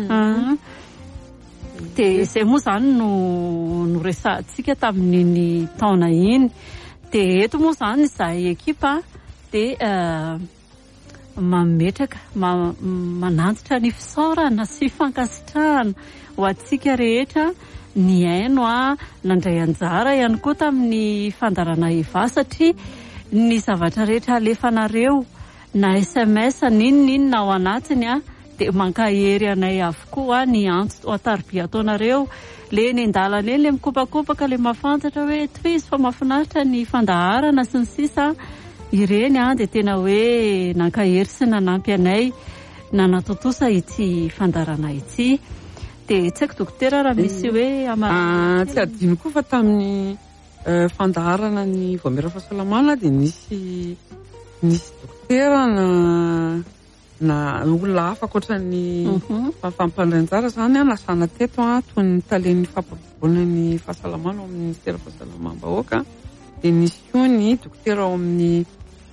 Dia izay moa zany no no resahantsika tamin'iny taona iny. Dia eto moa zany izahay ekipa dia mametraka manantitra ny fisaorana sy fankasitrahana ho antsika rehetra ny aino a nandray anjara ihany koa tamin'ny fandarana eva satria ny zavatra rehetra alefanareo na S M S ninon'inona ao anatiny a dia mankahery anay avokoa ny antso atarby ataonareo le ny andalana eny le mikopakopaka le mafantatra hoe toizy fa mahafinaritra ny fandaharana sy ny sisa ireny a dia tena hoe nankahery sy nanampy anay nanatotosa ity fandarana ity. Dia tsy haiko dokotera raha misy hoe tsy adino koa fa tamin'ny fandaharana ny voamera fahasalamana dia nisy nisy dokotera na na olona hafa akoatran'ny fampandray-anjara zany a nasana teto a toy ny talen'ny fampabolana ny fahasalamana ao amin'ny ministera fahasalamam-bahoaka. Dia nisy koa ny dokotera ao amin'ny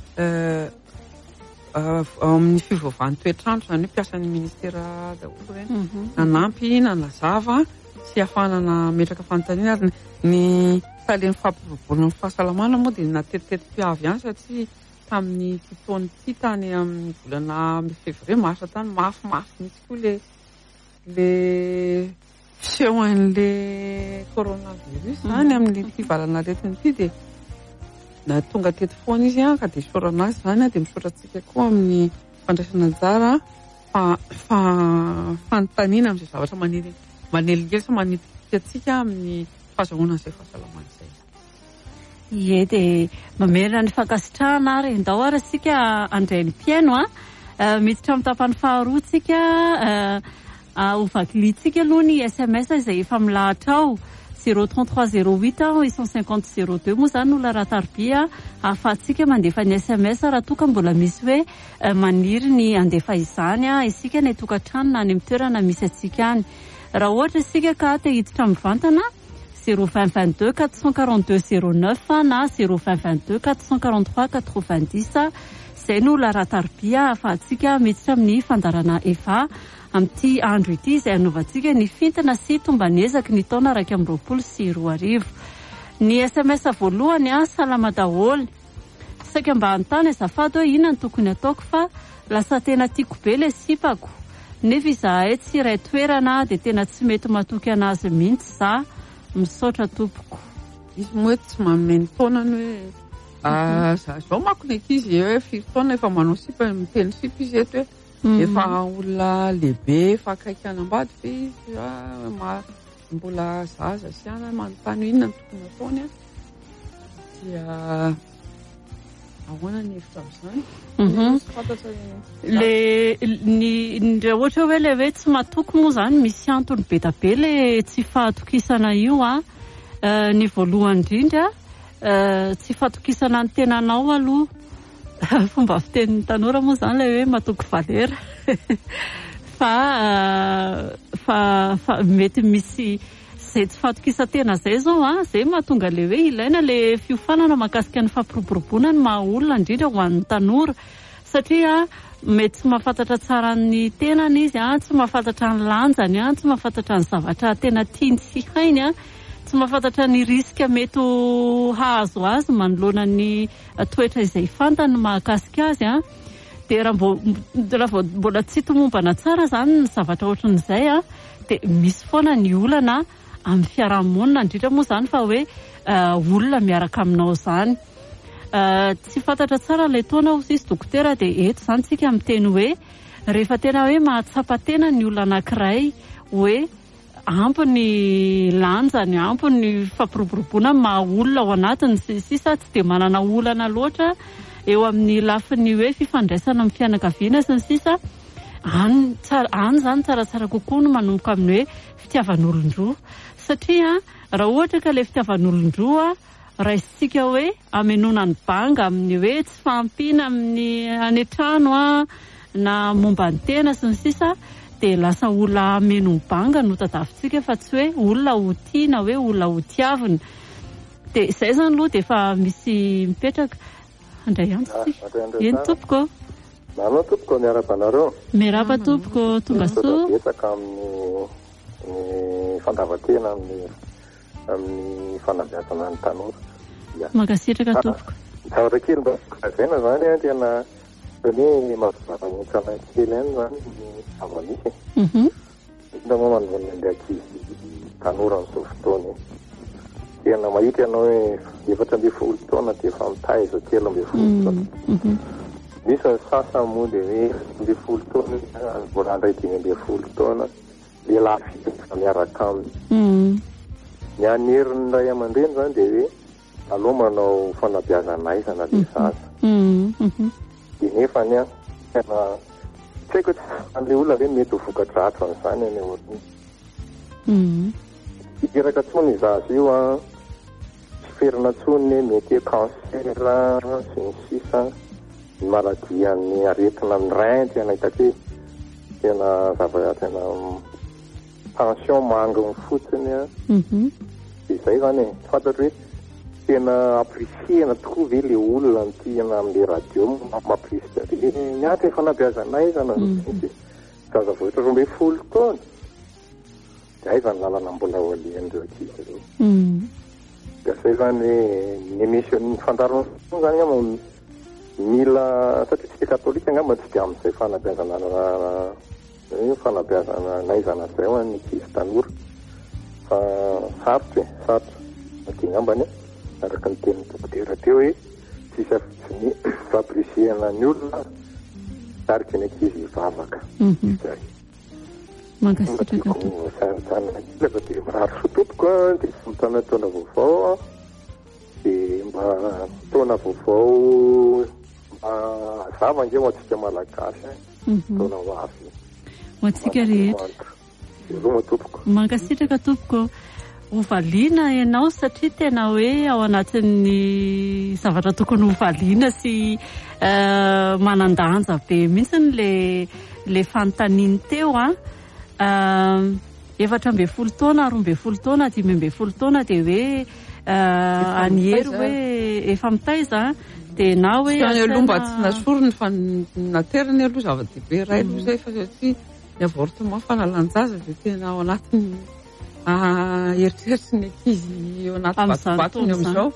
ao amin'ny fivavahany toetr'andro zany hoe mpiasan'ny ministera daholo ireny nanampy nanazava sy ahafanana metraka fanontaniana ary ny talen'ny fampabolana ny fahasalamana moa dia natetitetim-piavy ihany satria tamin'ny fotoana ity tany amin'ny volana février marsa tany mafimafy mihitsy koa le le fiseho an'le coronavirus zany amin'ny fivalana aretina ity dia na tonga teto foana izy a ka dia isaorana azy zany a dia misaorantsika koa amin'ny fandraisana anjara fa fa fanontaniana amin'izay zavatra manely manelikely sy manititsika atsika amin'ny fahazahoana an'izay fahasalamana izay. Ie dia mamerina ny fankasitrahana ary indao ary asika andray ny mpiaino a miditra amin'ny tapany faharoa tsika ovakilitsika aloha ny S M S izay efa milahatra ao zéro trente-trois zéro huit huit cent cinquante zéro deux moa zany olona raha tarbia ahafahantsika mandefa ny S M S raha toa ka mbola misy hoe maniry ny andefa izany a isika ny tokantrano na any amin'ny toerana misy atsika any. Raha ohatra isika ka te hiditra mivantana zéro vingt vingt-deux quatre cent quarante-deux zéro neuf na zéro vingt vingt-deux quatre cent quarante-trois quatre-vingt-dix izay no olona raha tarbia ahafahantsika miditra amin'ny fandarana efa amin'ity andro ity izay anaovantsika ny fintana sy tomban'ny ezaky ny taona iraika amby roapolo sy roa arivo. Ny S M S voalohany a salama daholo saika mba hanontany azafady hoe inona ny tokony ataoko fa lasa tena tiako be le sipako nefa izahay tsy iray toerana dia tena tsy mety matoky anazy mihitsy za misaotra tompoko. Izy moa tsy mameno taonany hoe za zao manko ny ankizy hoe firy taona efa manao sipa miteny sipa izy eto hoe efa olona lehibe efa akaiky anambady fe izy mbola zaza sy ana manontany inona ny tokony ataony a dia ahoana ny hevitra amin'izany. Le ny raha ohatra hoe le hoe tsy matoky moa zany misy antony be da be le tsy fahatokisana io a ny voalohany indrindra tsy fahatokisana ny tenanao aloha fomba fitenin'ny tanora moa zany le hoe matoky valera fa fa fa mety misy zay tsy fahatokisa-tena zay zao a zay mahatonga le hoe ilaina le fiofanana mahakasika ny fampiroboroboana ny maha olona indrindra ho an'ny tanora satria mety tsy mahafantatra tsara ny tenany izy a tsy mahafantatra ny lanjany a tsy mahafantatra ny zavatra tena tiany sy hainy a tsy mahafantatra ny riska mety hahazo azy manoloana ny toetra izay fantany mahakasika azy a dia raha mbola tsy tomombana tsara zany ny zavatra ohatran'izay a dia misy foana ny olana amin'ny fiarahamonina indrindra moa zany fa hoe olona miaraka aminao zany tsy fantatra tsara ilay taona ho sisy dokotera dia eto zany tsika miteny hoe rehefa tena hoe mahatsapa tena ny olona anankiray hoe ampy ny lanjany ampy ny fampiroboroboana maha olona ao anatiny sisa tsy dia manana olana loatra eo amin'ny lafiny hoe fifandraisana amin'ny fianakaviana sy ny sisa any zany tsaratsara kokoa no manomboka amin'ny hoe fitiavan'olon-droa satria raha ohatra ka ilay fitiavan'olon-droa raha isika hoe amenona ny banga amin'ny hoe tsy fahampiana amin'ny any an-trano a na momba ny tena sy ny sisa dia lasa olona ameno ny banga no tadavintsika fa tsy hoe olona ho tiana hoe olona ho tiavina dia izay zany aloha dia efa misy mipetraka andray antso sika eny tompoko Nano tompoko miarabanareo. Miaraba tompoko tonga soa. Betsaka amin'ny fandavan-tena amin'ny amin'ny fanabeazana ny tanora. Mankasitraka tompoko. Zavatra kely mba kazaina zany a tena hoe mazava-montsana kely any zany ny zava-misy. Mhm. Indrindra moa manoloana ilay ankizy tanora amin'izao fotoana. Tena mahita ianao hoe efatra ambin'ny folo taona dia efa mitaiza telo ambin'ny folo taona. Mhm. Misy ny sasany moa dia hoe ambin'ny folo taona mbola handray dimy ambin'ny folo taona lehilahy fita miaraka aminy. Ny anerin'ny ray aman-dreny zany dia hoe aloha manao fanabeazana aizana ilay zaza. Dia nefa ny a tena tsy haiko an'ilay olona hoe mety ho voka-dratsy an'izany any ohatiny. Hiteraka tsony zaza io a tsy ferina tsony mety hoe kansera sy ny sisa ny maladian'ny aretina amin'ny rein tena hitako hoe tena zavatra tena tension manginy fotsiny a. Dia izay zany e fantatro hoe tena aprisiena tokoa ve le olona ny tiana amin'ilay radio mampirisika miatra efa nabeazana aizana zaza vohitra roa ambin'ny folo taona dia ay zany lalana mbola ho alehan'ireo ankizy ireo. Dia izay zany ny émission ny fandarona zany ama mila satria tsika katolika angamba tsy dia amin'izay fanabeazana fanabeazana naizana izay ho an'ny ankizy tanora fa sarotra sarotra atingambany araka ny teny dokotera teo hoe tsisy afitsy ny fampirisiana ny olona tarika ny ankizy vavaka zay mankasitrakasarysanakilaka dia mirary sotompoko a dia mitana taona vaovao dia mba taona vaovao mba zava nge ho antsika malagasy taona ho avy ho antsika rehetra roma tompoko mankasitraka tompoko hovaliana ianao satria tena hoe ao anatin'ny zavatra tokony hovaliana sy manandanja be mihitsy le le fanontaniany teo a efatra ambe folo taona roa ambe folo taona dimy ambe folo taona dia hoe aniery hoe efa mitaiza dia na hoe alomba tsy nasorony fa naterany aloha zava-dehibe ray aloha zay fa satria ny avortement fanalanjaza dia tena ao anatiny eritreritry ny ankizy eo anaty vatovatony amin'izao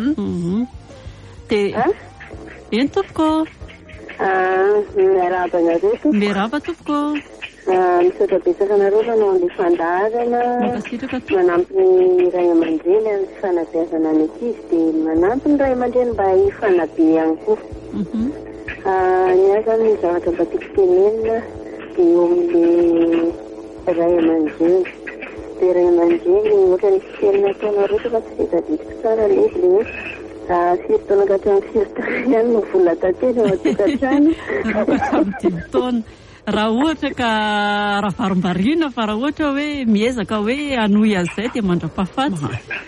dia eny tompoko miaraba nareto miaraba tompoko misaotra betsaka nareo fa nao andeha fandaharana manampy ny ray aman-dreny amin'ny fanabeazana ny ankizy dia manampy ny ray aman-dreny mba hifanabe ihany koa ny aza ny zavatra mba tiako tenenina dia eo amin'le ray aman-dreny dia ray aman-dreny ohatra ny fitenina ataonareo fa tsy tadidiko tsara lezy le hoe firy taona ka hatramin'ny firy taona ihany no vola tantely ao an-tokantrano dimy taona raha ohatra ka raha varim-bariana fa raha ohatra hoe miezaka hoe anohy an'izay dia mandra-pahafatsy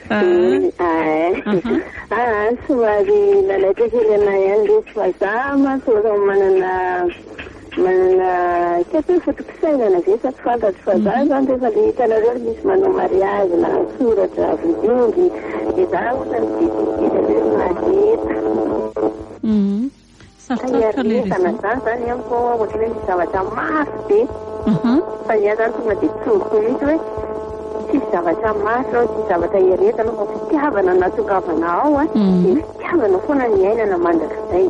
somary nalaitra kely anay ihany le fa za masoa manana manana kafe fotopisainana zay sa tsy fantatry fa za zany rehefa le hitanareo misy manao mariazy na soratra vodiondry dia za ohatra nytititita le madeta sarotsarotra zany zany amiko ohatra hoe misy zavatra mafy be fa ia zany tonga dia tsonoko mihitsy hoe tsisy zavatra mafy ao tsisy zavatra heretana fa fitiavana natokavana ao a dia fitiavana foana ny ainana mandrakizay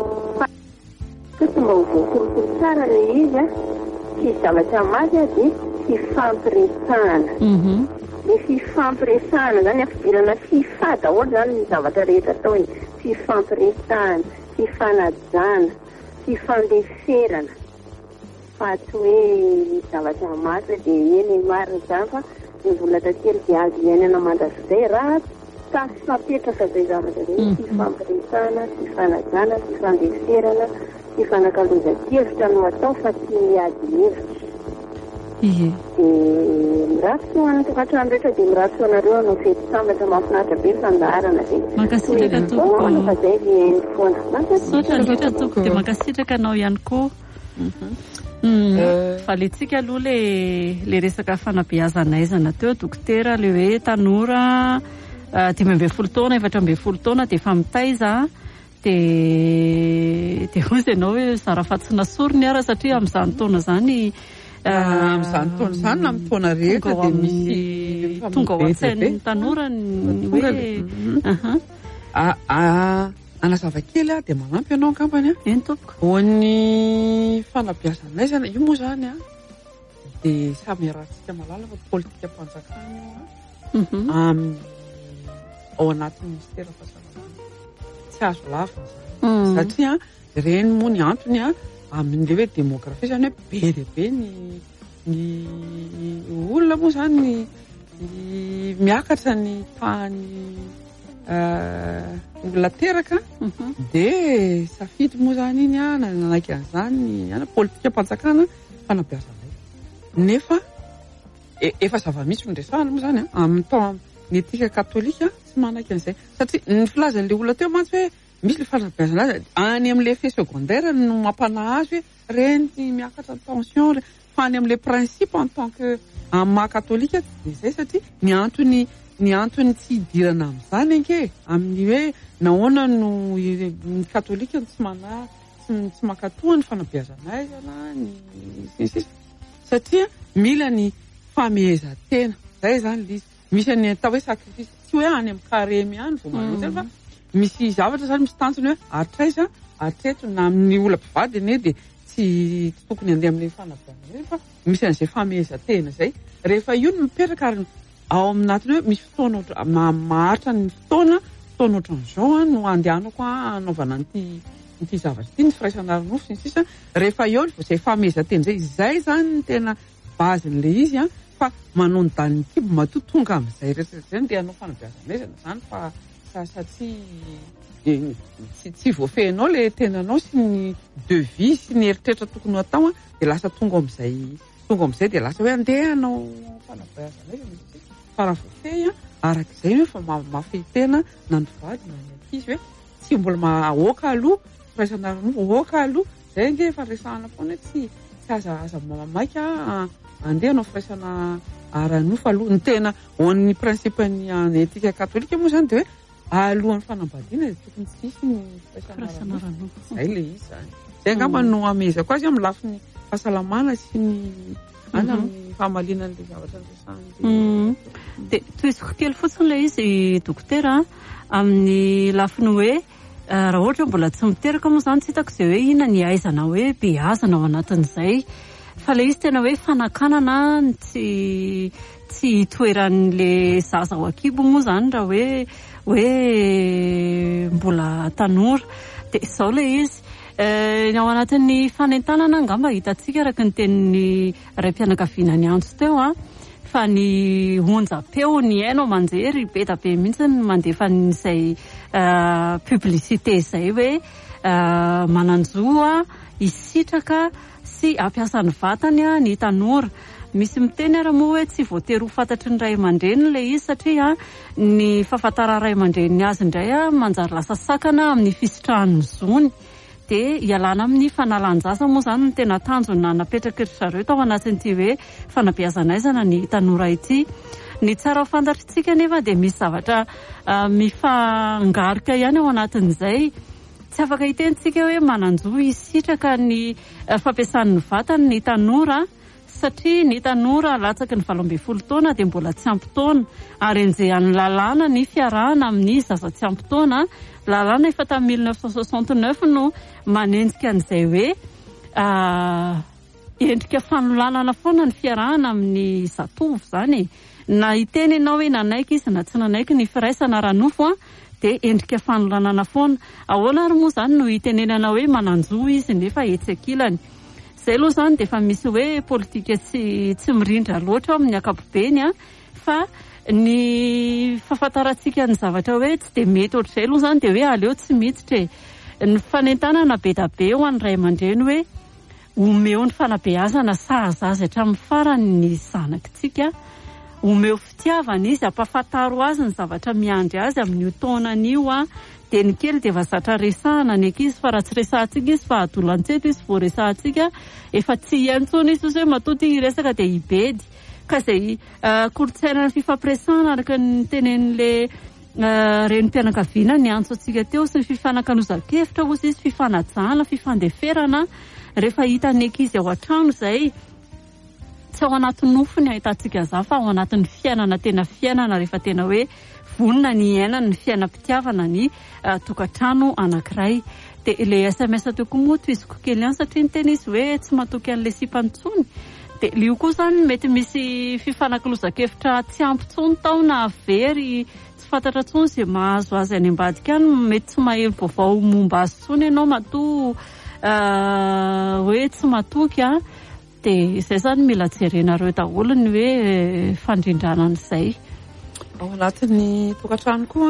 mba hovoakolokolo tsara le izy a tsisy zavatra mafy a dia fifampiresahana le fifampiresahana zany afidirana fifa daholo zany ny zavatra rehetra atao e fifampiresahana fifanajana fifandeferana fa tsy hoe zavatra mafy dia eny marina zany fa ny vola tantely dia azo iainana mandrakizay raha tasy fapetraka zay zavatra zay fifampiresahana fifanajana fifandeferana fifanakaloza-kevitra no atao fa tsy miady hevitra ie dia miratsy ho an'ny tokantrano rehetra dia miratsy ho anareo anao fety sambatra mahafinaritra be fandaharana zay mankasitraka tompoko fa zay le hainy foana sotra loatra tompoko dia mankasitraka anao ihany koa fa le tsika aloha le le resaka fanabeazanaizana teo dokotera le hoe tanora dimy ambe folo taona efatra ambe folo taona dia efa mitaiza dia dia hozy ianao hoe zarafatsy nasorony ara satria amin'izany taona zany amin'izany taona zany na amin'ny taona rehetra dia misy tonga ao an-tsain'ny tanora ny hoe anazava kely a dia manampy ianao angambany a eny tompoko ho ny fanabeazanaizana io moa zany a dia samy rahantsika malala fa politika mpanjakana io a amin'ny ao anatin'ny ministera fahasalamana tsy azo lafina zany satria reny moa ny antony a amin'le hoe démografie zany hoe be dia be ny ny olona moa zany ny miakatra ny tany olona teraka dia safidy moa zany iny a nanaiky an'izany ana politika mpanjakana fanabeazanay nefa efa zava-misy ny resahana moa zany a amin'ny temps ny etika katolika tsy manaiky an'izay satria ny filazan'le olona teo mantsy hoe misy le fanabeazana azy any amin'le effet secondaire no mampanahy azy hoe reny miakatra tension fa any amin'le principe en tant que amin'ny maha katolika dia izay satria ny antony ny antony tsy hidirana amin'izany anke amin'ny hoe nahoana no ny katolika tsy manahy tsy mankatoa ny fanabeazanaizana ny sisisy satria mila ny famehezan-tena zay zany lizy misy any atao hoe sacrifice tsy hoe any amin'ny karemy ihany vao manao zay fa misy zavatra zany misy tanjony hoe atraiza atreto na amin'ny ola mpivady ane dia tsy tokony andeha amin'ny fanabeazana fa misy an'izay famehezan-tena zay rehefa io no mipetraka ary ao aminatiny hoe misy fotoana oatra mamaritra ny fotoana fotoana ohatran'izao no andehanako anaovana nyty nyty zavatra ity ny firaisana ranofo sy ny sisa rehefa eo izay famezanteny zay izay zany ny tena bazin'le izy a fa manondany ny kibo matoa tonga amin'izay rehetrarehetra zay dia anao fanabeazamezana zany fa satsy tsy tsy voafehinao le tenanao sy ny devis sy ny eritreritra tokony atao dia lasa tonga amin'izay tonga amin'izay dia lasa hoe andeha anao fanabeazamezana fa raha voafehy arak'izay hoe fa mafehy tena na ny vady na ny ankizy hoe tsy mbola mahoaka aloha firaisana ranofo hoaka aloha zay nge efa resahana foana tsy tsy aza aza mamaika andeha anao firaisana ranofo aloha ny tena ny principe-ny etika katolika moa zany dia hoe alohan'ny fanambadiana dia tokony tsy hisy ny firaisana ranofo zay le izy zany zay angamba no amezako azy amin'ny lafin'ny fahasalamana sy ny any amin'ny fahamalinan'le zavatra resahany dia toiziko kely fotsiny le izy dokotera amin'ny lafiny hoe raha ohatra mbola tsy miteraka moa zany tsy hitako izay hoe inona ny aizana hoe beazana ao anatin'izay fa le izy tena hoe fanakanana tsy tsy toeran'le zaza ao ankibo moa zany raha hoe hoe mbola tanora dia izao le izy ny ao anatin'ny fanentanana angamba hitantsika araka ny tenin'ny raim-pianakaviana ny antso teo a fa ny onjam-peo ny hainao manjery be da be mihitsy ny mandefa n'izay publicité izay hoe mananjoa hisitraka sy ampiasa ny vatany a ny tanora misy miteny ara moa hoe tsy voatery ho fantatry ny ray aman-dreny le izy satria ny fahafatara ray aman-dreny azy indray a manjary lasa sakana amin'ny fisitrahan'ny zony dia hialana amin'ny fanalan-jasa moa zany ny tena tanjona napetraka ry zareo tao anatin'ity hoe fanabeazanaizana ny tanora ity ny tsara ho fantatritsika nefa dia misy zavatra mifangarika ihany ao anatin'izay tsy afaka hitentsika hoe mananjoa hisitraka ny fampiasan'ny vatany ny tanora satria ny tanora latsaky ny valo ambin'ny folo taona dia mbola tsy ampy taona ary enjehan'ny lalàna ny fiarahana amin'ny zaza tsy ampy taona lalàna efa tamin'ny mille neuf cent soixante-neuf no manenjika an'izay hoe endrika fanolanana foana ny fiarahana amin'ny zatovo zany na hiteny ianao hoe nanaiky izy na tsy nanaiky ny firaisana ranofo a dia endrika fanolanana foana ahoana ary moa zany no hitenenana hoe mananjoa izy nefa etsy ankilany zay aloha zany dia efa misy hoe politika tsy tsy mirindra loatra amin'ny ankapobeny a fa ny fahafantarantsika ny zavatra hoe tsy dia mety ohatr'izay aloha zany dia hoe aleo tsy miditra e ny fanentanana be da be ho an'ny ray aman-dreny hoe omeo ny fanabeazana sahazazy hatramin'ny farany ny zanakitsika omeo fitiavana izy ampafantaro azy ny zavatra miandry azy amin'io taonan'io a dia ny kely dia efa zatra resahana ny ankizy fa raha tsy resahantsika izy fa adolan-tseto izy vao resahantsika efa tsy hiantsona izy izy hoe matoty hiresaka dia hibedy ka izay kolotsaina ny fifampiresahana araka ny tenen'le renim-pianakaviana ny antso antsika teo sy ny fifanakanoza-kevitra ozy izy fifanajana fifandeferana rehefa hita ny ankizy ao an-trano izay tsy ao anatin'ny nofony ahitantsika za fa ao anatin'ny fiainana tena fiainana rehefa tena hoe vonona ny ainana ny fiainam-pitiavana ny tokantrano anankiray dia ilay S M S teo koa moa toiziko kely ihany satria ny tena izy hoe tsy matoky an'ilay sipantsony dia lio koa zany mety misy fifanakaloza-kevitra tsy ampintsony tao na very tsy fantatra tsony izay mahazo azy any ambadika any mety tsy mahely vaovao momba azy tsony ianao matoa hoe tsy matoky a dia izay zany mila jerenareo daholo ny hoe fandrindrana an'izay ao anatin'ny tokantrano koa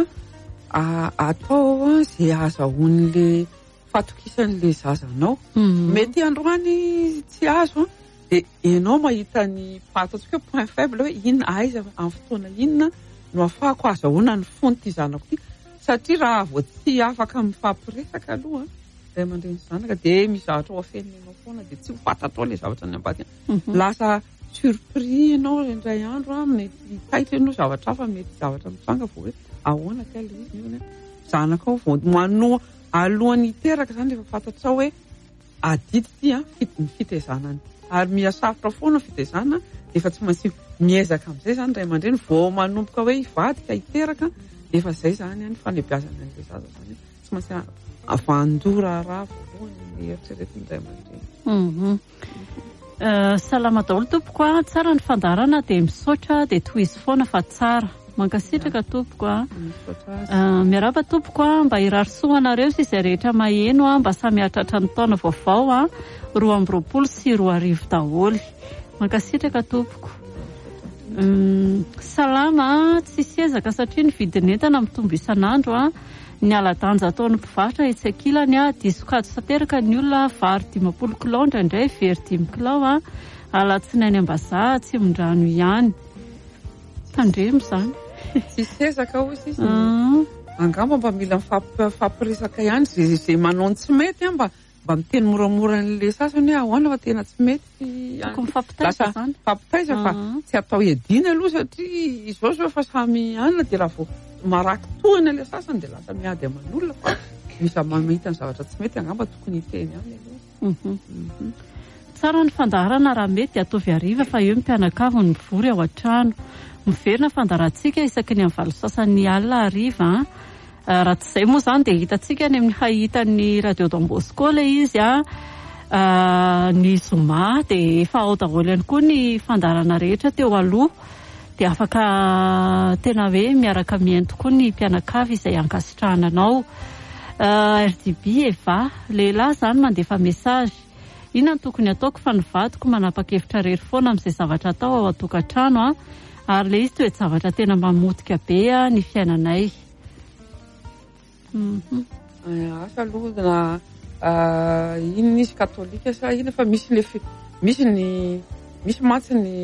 atao izay azahoan'le fatokisan'le zazanao mety androany tsy azo dia ianao mahita ny fataontsika hoe point faible hoe inona aiza amin'ny fotoana inona no ahafahako azahoana ny fony ty zanako ty satria raha vao tsy afaka mifampiresaka aloha ray aman-dreny zanaka dia misy zavatra ho afenina ianao foana dia tsy ho fantatrao ilay zavatra ny ambadika lasa surpris ianao indray andro a mety taitra ianao zavatra hafa mety zavatra mitsanga vao hoe ahoana ka ilay izy io zanaka ao vao manoa alohan'ny hiteraka zany rehefa fantatrao hoe adity ty a ny fitaizanany ary miasafitra foana fitaizana dia efa tsy maintsy miezaka amin'izay zany ray aman-dreny vao manomboka hoe hivadika hiteraka dia efa izay zany any fanebiazana an'ilay zaza zany tsy maintsy avandora raha voalohany ny eritreretin'ny ray aman-dreny salama daholo tompoko a tsara ny fandarana dia misaotra dia tohizy foana fa tsara mankasitraka tompoko a miaraba tompoko a mba hirarisoanareo sy izay rehetra maheno a mba samy hatratra ny taona vaovao a roa amby roapolo sy roa arivo daholo mankasitraka tompoko. Salama tsy sezaka satria ny vidin'entana mitombo isan'andro a ny aladanja ataon'ny mpivarotra etsy ankilany a disokajo sateraka ny olona vary dimapolo kilao indraindray very dimy kilao a alatsinainy ambazaha tsy mondrano ihany tandremo zany tsy sezaka hozy izy angamba mba mila mifampiresaka ihany zay manao ny tsy mety a mba mba miteny moramora n'le sasany hoe ahoana fa tena tsy mety mifampitaisa zany mifampitaisa fa tsy atao edina aloha satria izao zao fa samy anina dia raha vao maraky tohana ilay sasany dia lasa miady aman'olona fa misy mahita ny zavatra tsy mety angamba tokony hiteny ihany aloha. Tsara ny fandaharana raha mety atovy ariva fa eo mpianakavo ny mivory ao an-trano miverina fandarantsika isaky ny amin'ny valo sasany alina ariva raha tsy izay moa izany dia hitantsika any amin'ny hahitan'ny radio Don Bosco ilay izy a ny zoma dia efa ao daholo ihany koa ny fandarana rehetra teo aloha dia afaka tena hoe miaraka mihaino tokoa ny mpianakavy izay ankasitrahana anao. R D B eva lehilahy izany mandefa mesazy inona ny tokony ataoko fa ny vadiko manapa-kevitra rery foana amin'izay zavatra atao ao an-tokantrano a ary ilay izy toety zavatra tena mamotika be a ny fiainanay. Asa aloha na ino izy katolika sa ina fa misy le misy ny misy matsy ny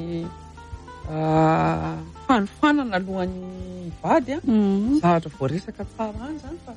fanofanana alohan'ny vady a zavatra voaresaka tsara any zany fa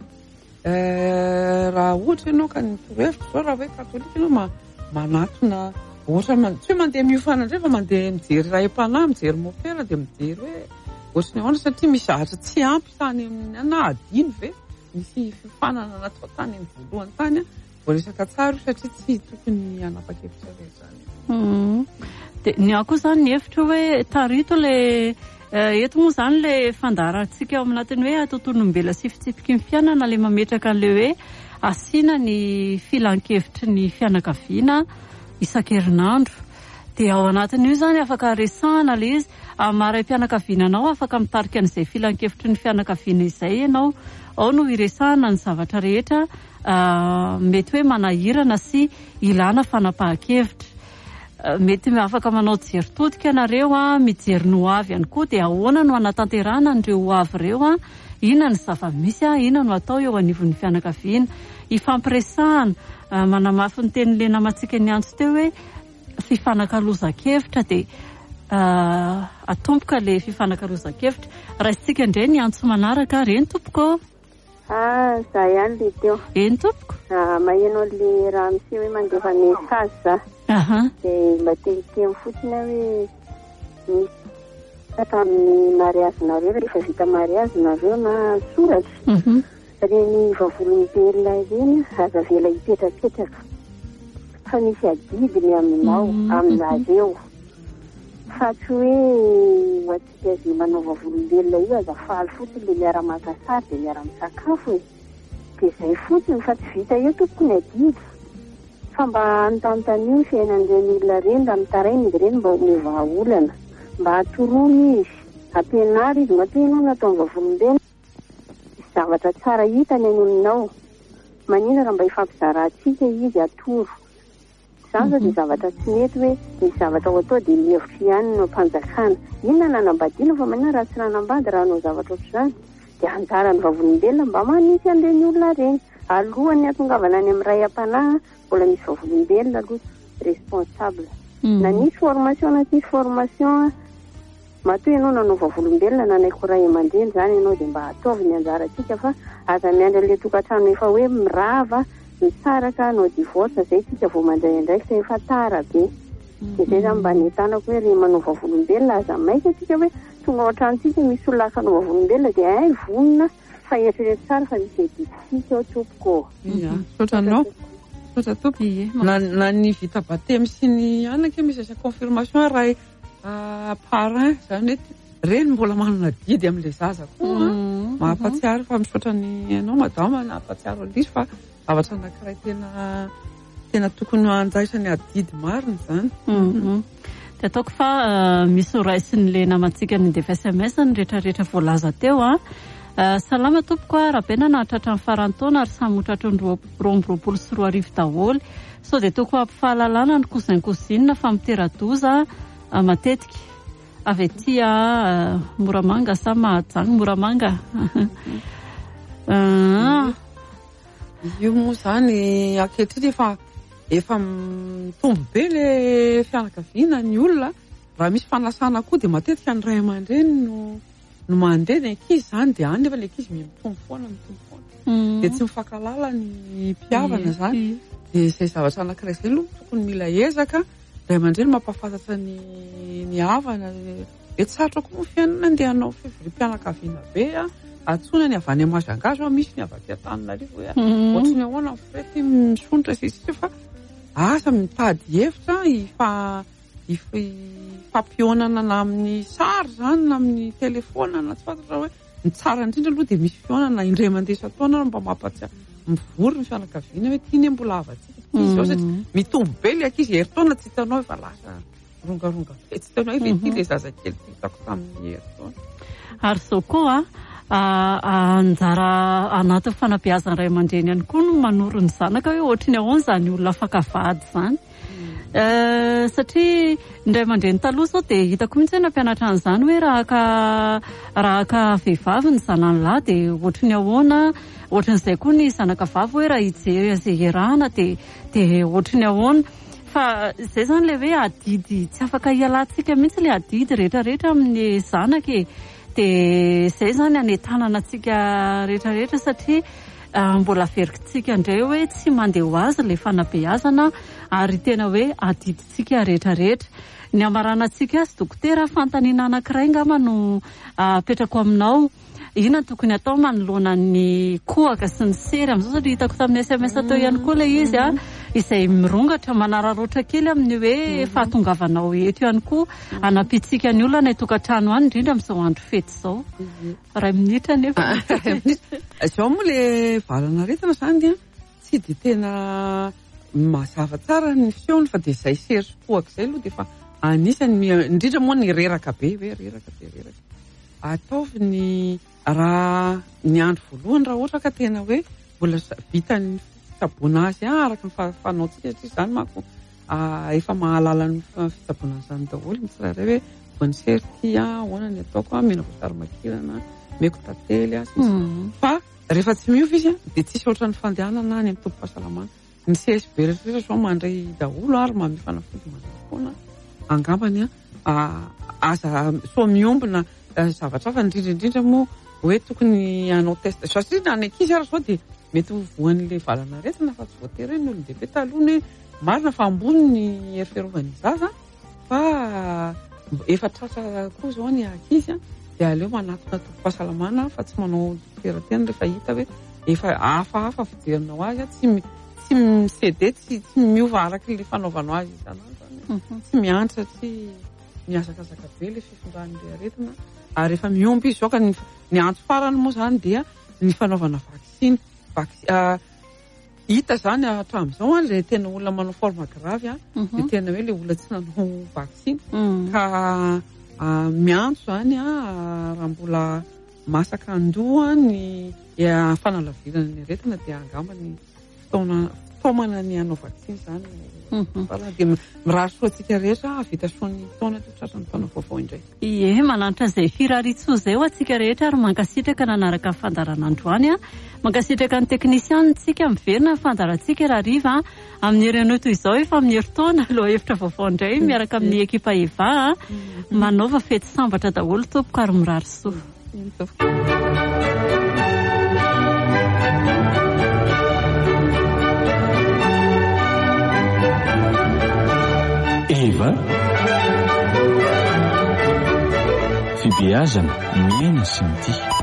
raha ohatra ianao ka ny torohevitra zao raha hoe katolika ianao manatona ohatra tsy hoe mandeha miofana indray fa mandeha mijery raim-panahy mijery mopera dia mijery hoe ohatra ny ahoana satria misy zavatra tsy ampy tany amin'ny ana adiny ve misy fifanana natao tany amin'ny voalohany tany a voaresaka tsara satria tsy tokony hanapa-kevitra rehetra zany. Dia ny ako zany ny hevitra hoe tarito le eto moa zany le fandarantsika ao aminatiny hoe tontolombela sy fitsipika ny fiainana le mametraka an'le hoe asiana ny filan-kevitry ny fianakaviana isan-kerinandro dia ao anatiny io zany afaka resahana le izy maray-pianakaviana anao afaka mitarika an'izay filan-kevitry ny fianakaviana izay ianao ao no iresahana ny zavatra rehetra mety hoe manahirana sy ilana fanapahan-kevitra. Mety afaka manao jeritodika ianareo a mijery ny ho avy ihany koa dia ahoana no anatanterana an'ireo ho avy ireo a inona ny zava-misy a inona no atao eo anivon'ny fianakaviana ifampiresahana manamafy ny teny le namantsika ny antso teo hoe fifanakaloza-kevitra dia atomboka le fifanakaloza-kevitra raha isika indray ny antso manaraka reny tompoko. Ah, za ihany le teo. Eny tompoko. Maheno le raha misy hoe mandefa mesazy za. Aha. Dia mba temitemy fotsiny hoe misy tamin'ny mariazinareo rehefa vita mariazinareo na soratra. Reny vavolombelona ireny aza vela hipetrapetraka fa misy adidiny aminao aminareo fa tsy hoe hoatsika izay manao vavolombelona io aza faly fotsiny le miara-maka sary dia miara-misakafo e dia izay fotsiny fa tsy vita eo tompoko ny adidy fa mba anotanontanio ny fiainan'ireny olona reny mba mitarainy izy ireny mba mivahaolana mba hatorony izy ampianary izy matoa ianao natao ny vavolombelona zavatra tsara hitany anoninao manina raha mba ifampizarantsika izy atoro izany zao dia zavatra tsy mety hoe misy zavatra ho atao dia mihevitra ihany no mpanjakana inona nanambadiana fa manina raha tsy nanambady raha nao zavatra ohatr'izany dia anjara ny vavolombelona mba manisy an'ireny olona reny alohany atongavana any amin'ny ray am-panahy mbola misy vavolombelona aloha responsable na nisy formation na tsisy formation matoa ianao nanao vavolombelona nanaiko ray aman-dreny zany ianao dia mba ataovy ny anjarantsika fa aza miandry an'ilay tokantrano efa hoe mirava misaraka no divorce zay tsika vao mandray andraiky fa efa tara be dia zay zany mba netanako hoe re manao vavolombelona aza maika tsika hoe tonga ao an-tranotsika misy olona hafa anao vavolombelona dia ay vonona fa eritrereto tsara fa misy editsika ao tompoko. Sotranao sotra tompo na ny vita batemy sy ny anaka misy asa confirmation ray parrain zany hoe reny mbola manana didy amin'ilay zaza koa mahampatsiaro fa misaotra ny ianao madama nahampatsiaro an'izy fa zavatra anankiray tena tena tokony anjaisany adidy marina zany. Dia ataoko fa misy raisiny le namantsika ny defa S M S ny rehetrarehetra voalaza teo a. Salama tompoko a, rabena nahatratra ny farantaona ary samy hotratra ny roambiroapolo sy roa arivo daholo. So dia toko ampifahalalana ny kozin-kozinina fa mitera-doza matetika. Avy ety a Moramanga sa Mahajanga Moramanga. Io moa zany ankehitriny efa efa mitombo be le fianakaviana ny olona. Raha misy fanasana koa dia matetika ny ray aman-dreny no no mandeha ny ankizy zany dia any nefa le ankizy mitombo foana mitombo foana. Dia tsy mifankalala ny mpiavana zany. Dia izay zavatra anankiray izay aloha tokony mila ezaka ray aman-dreny mampahafantatra ny ny havana. Dia tsarotra koa moa fiainana andeha hanao fivorim-pianakaviana be a. Atsona ny avy any Majungazo misy ny avy aty Antananarivo hoe ohatry ny ahoana ny firety misonitra sisitra fa asa mitady hevitra ifa ifampionana na amin'ny sary zany na amin'ny telefona na tsy fantatra hoe ny tsara indrindra aloha dia misy fionana indray mandeha isan-taona mba mampatsy mivory ny fianakaviana hoe tiany mbola avatsika izy ao satria mitombo be le ankizy herintaona tsy hitanao efa lasa rongaronga fe tsy hitanao hoe ty le zazakely ty hitako tamin'ny herintaona. Ary zao koa anjara anaty fanabeazana ray aman-dreny ihany koa no manoro ny zanaka hoe ohatry ny ahoana zany olona afakavady zany. Satria ny ray aman-dreny taloha zao dia hitako mihitsy hoe nampianatra an'izany hoe raha ka raha ka vehivavy ny zanany lahy dia ohatry ny ahoana ohatry n'izay koa ny zanaka vavy hoe raha hijery izay iarahana dia dia ohatry ny ahoana. Fa izay zany le hoe adidy tsy afaka hialantsika mihitsy le adidy rehetrarehetra amin'ny zanaka e. Dia izay zany hanetanana antsika rehetrarehetra satria mbola verikintsika indray hoe tsy mandeha ho azy ilay fanabeazana ary tena hoe adidintsika rehetrarehetra. Ny amaranantsika azy dokotera fantaniana anankiray ngamba no apetrako aminao. Ina tokony atao manoloana ny kohaka sy ny sery amin'izao satria hitako tamin'ny S M S atao ihany koa ilay izy a izay mirongatra manararoatra kely amin'ny hoe fahatongavanao eto ihany koa anapitsika ny olona ny tokantrano any indrindra amin'izao andro fety izao. Ray minitra nefa. Izao moa le valanaretina zany dia tsy dia tena mazava tsara ny fiona fa dia izay sery sy kohaka izay aloha dia efa anisany indrindra moa ny reraka be hoe reraka be reraka. Ataovy ny raha ny andro voalohany raha ohatra ka tena hoe mbola vitany fitsaboana azy araka ny fanaontsika satria izany manko efa mahalala ny fitsaboana izany daholo ny tsirairay hoe voanisery ty ahoana ny ataoko mena voasary makirana meko tantely fa rehefa tsy miova izy dia tsisy ohatra ny fandehanana any amin'ny tombo fahasalamana. Ny C S B rehetra izao mandray daholo ary mamy fanafody mandrafoana angambany aza so miombina zavatra fa indrindraindrindra moa hoe tokony hanao test satria na ny ankizy ary zao dia mety ho voan'ilay valanaretina fa tsy voatery hoe ny olon-dehibe taloha hoe marina fa ambony ny hery fiarovan'ny zaza fa efa tratra koa zao ny ankizy dia aleo manatona tombo-pahasalamana fa tsy manao teratena rehefa hita hoe efa hafahafa fiderinao azy tsy tsy misede tsy tsy miova araka ilay fanaovanao azy isanandro tsy miantra satria miazakazaka be ilay fifondrahan'ilay aretina. Ary rehefa miomby izy zao ka ny antso farany moa zany dia ny fanaovana vaksiny. Hita zany hatramin'izao a ilay tena olona manao forme grave dia tena hoe ilay olona tsy nanao vaksiny ka miantso zany raha mbola masaka andoha ny fanalavirana ny aretina dia angamba ny fitaomana ny hanao vaksiny zany. Dia mirary soa antsika rehetra vita soa ny taona tsy tratra ny taona vaovao indray. Ie, mananitra izay firaritsoa izay ho antsika rehetra ary mankasitraka nanaraka ny fandaran'androany a. Mankasitraka ny teknisiantsika miverina ny fandarantsika raha riva amin'ny herino toy izao efa amin'ny herintaona aloha hevitra vaovao indray miaraka amin'ny ekipa Eva manaova fety sambatra daholo tompoko ary mirary soa. Eva fibeazana miaina sy ny tia.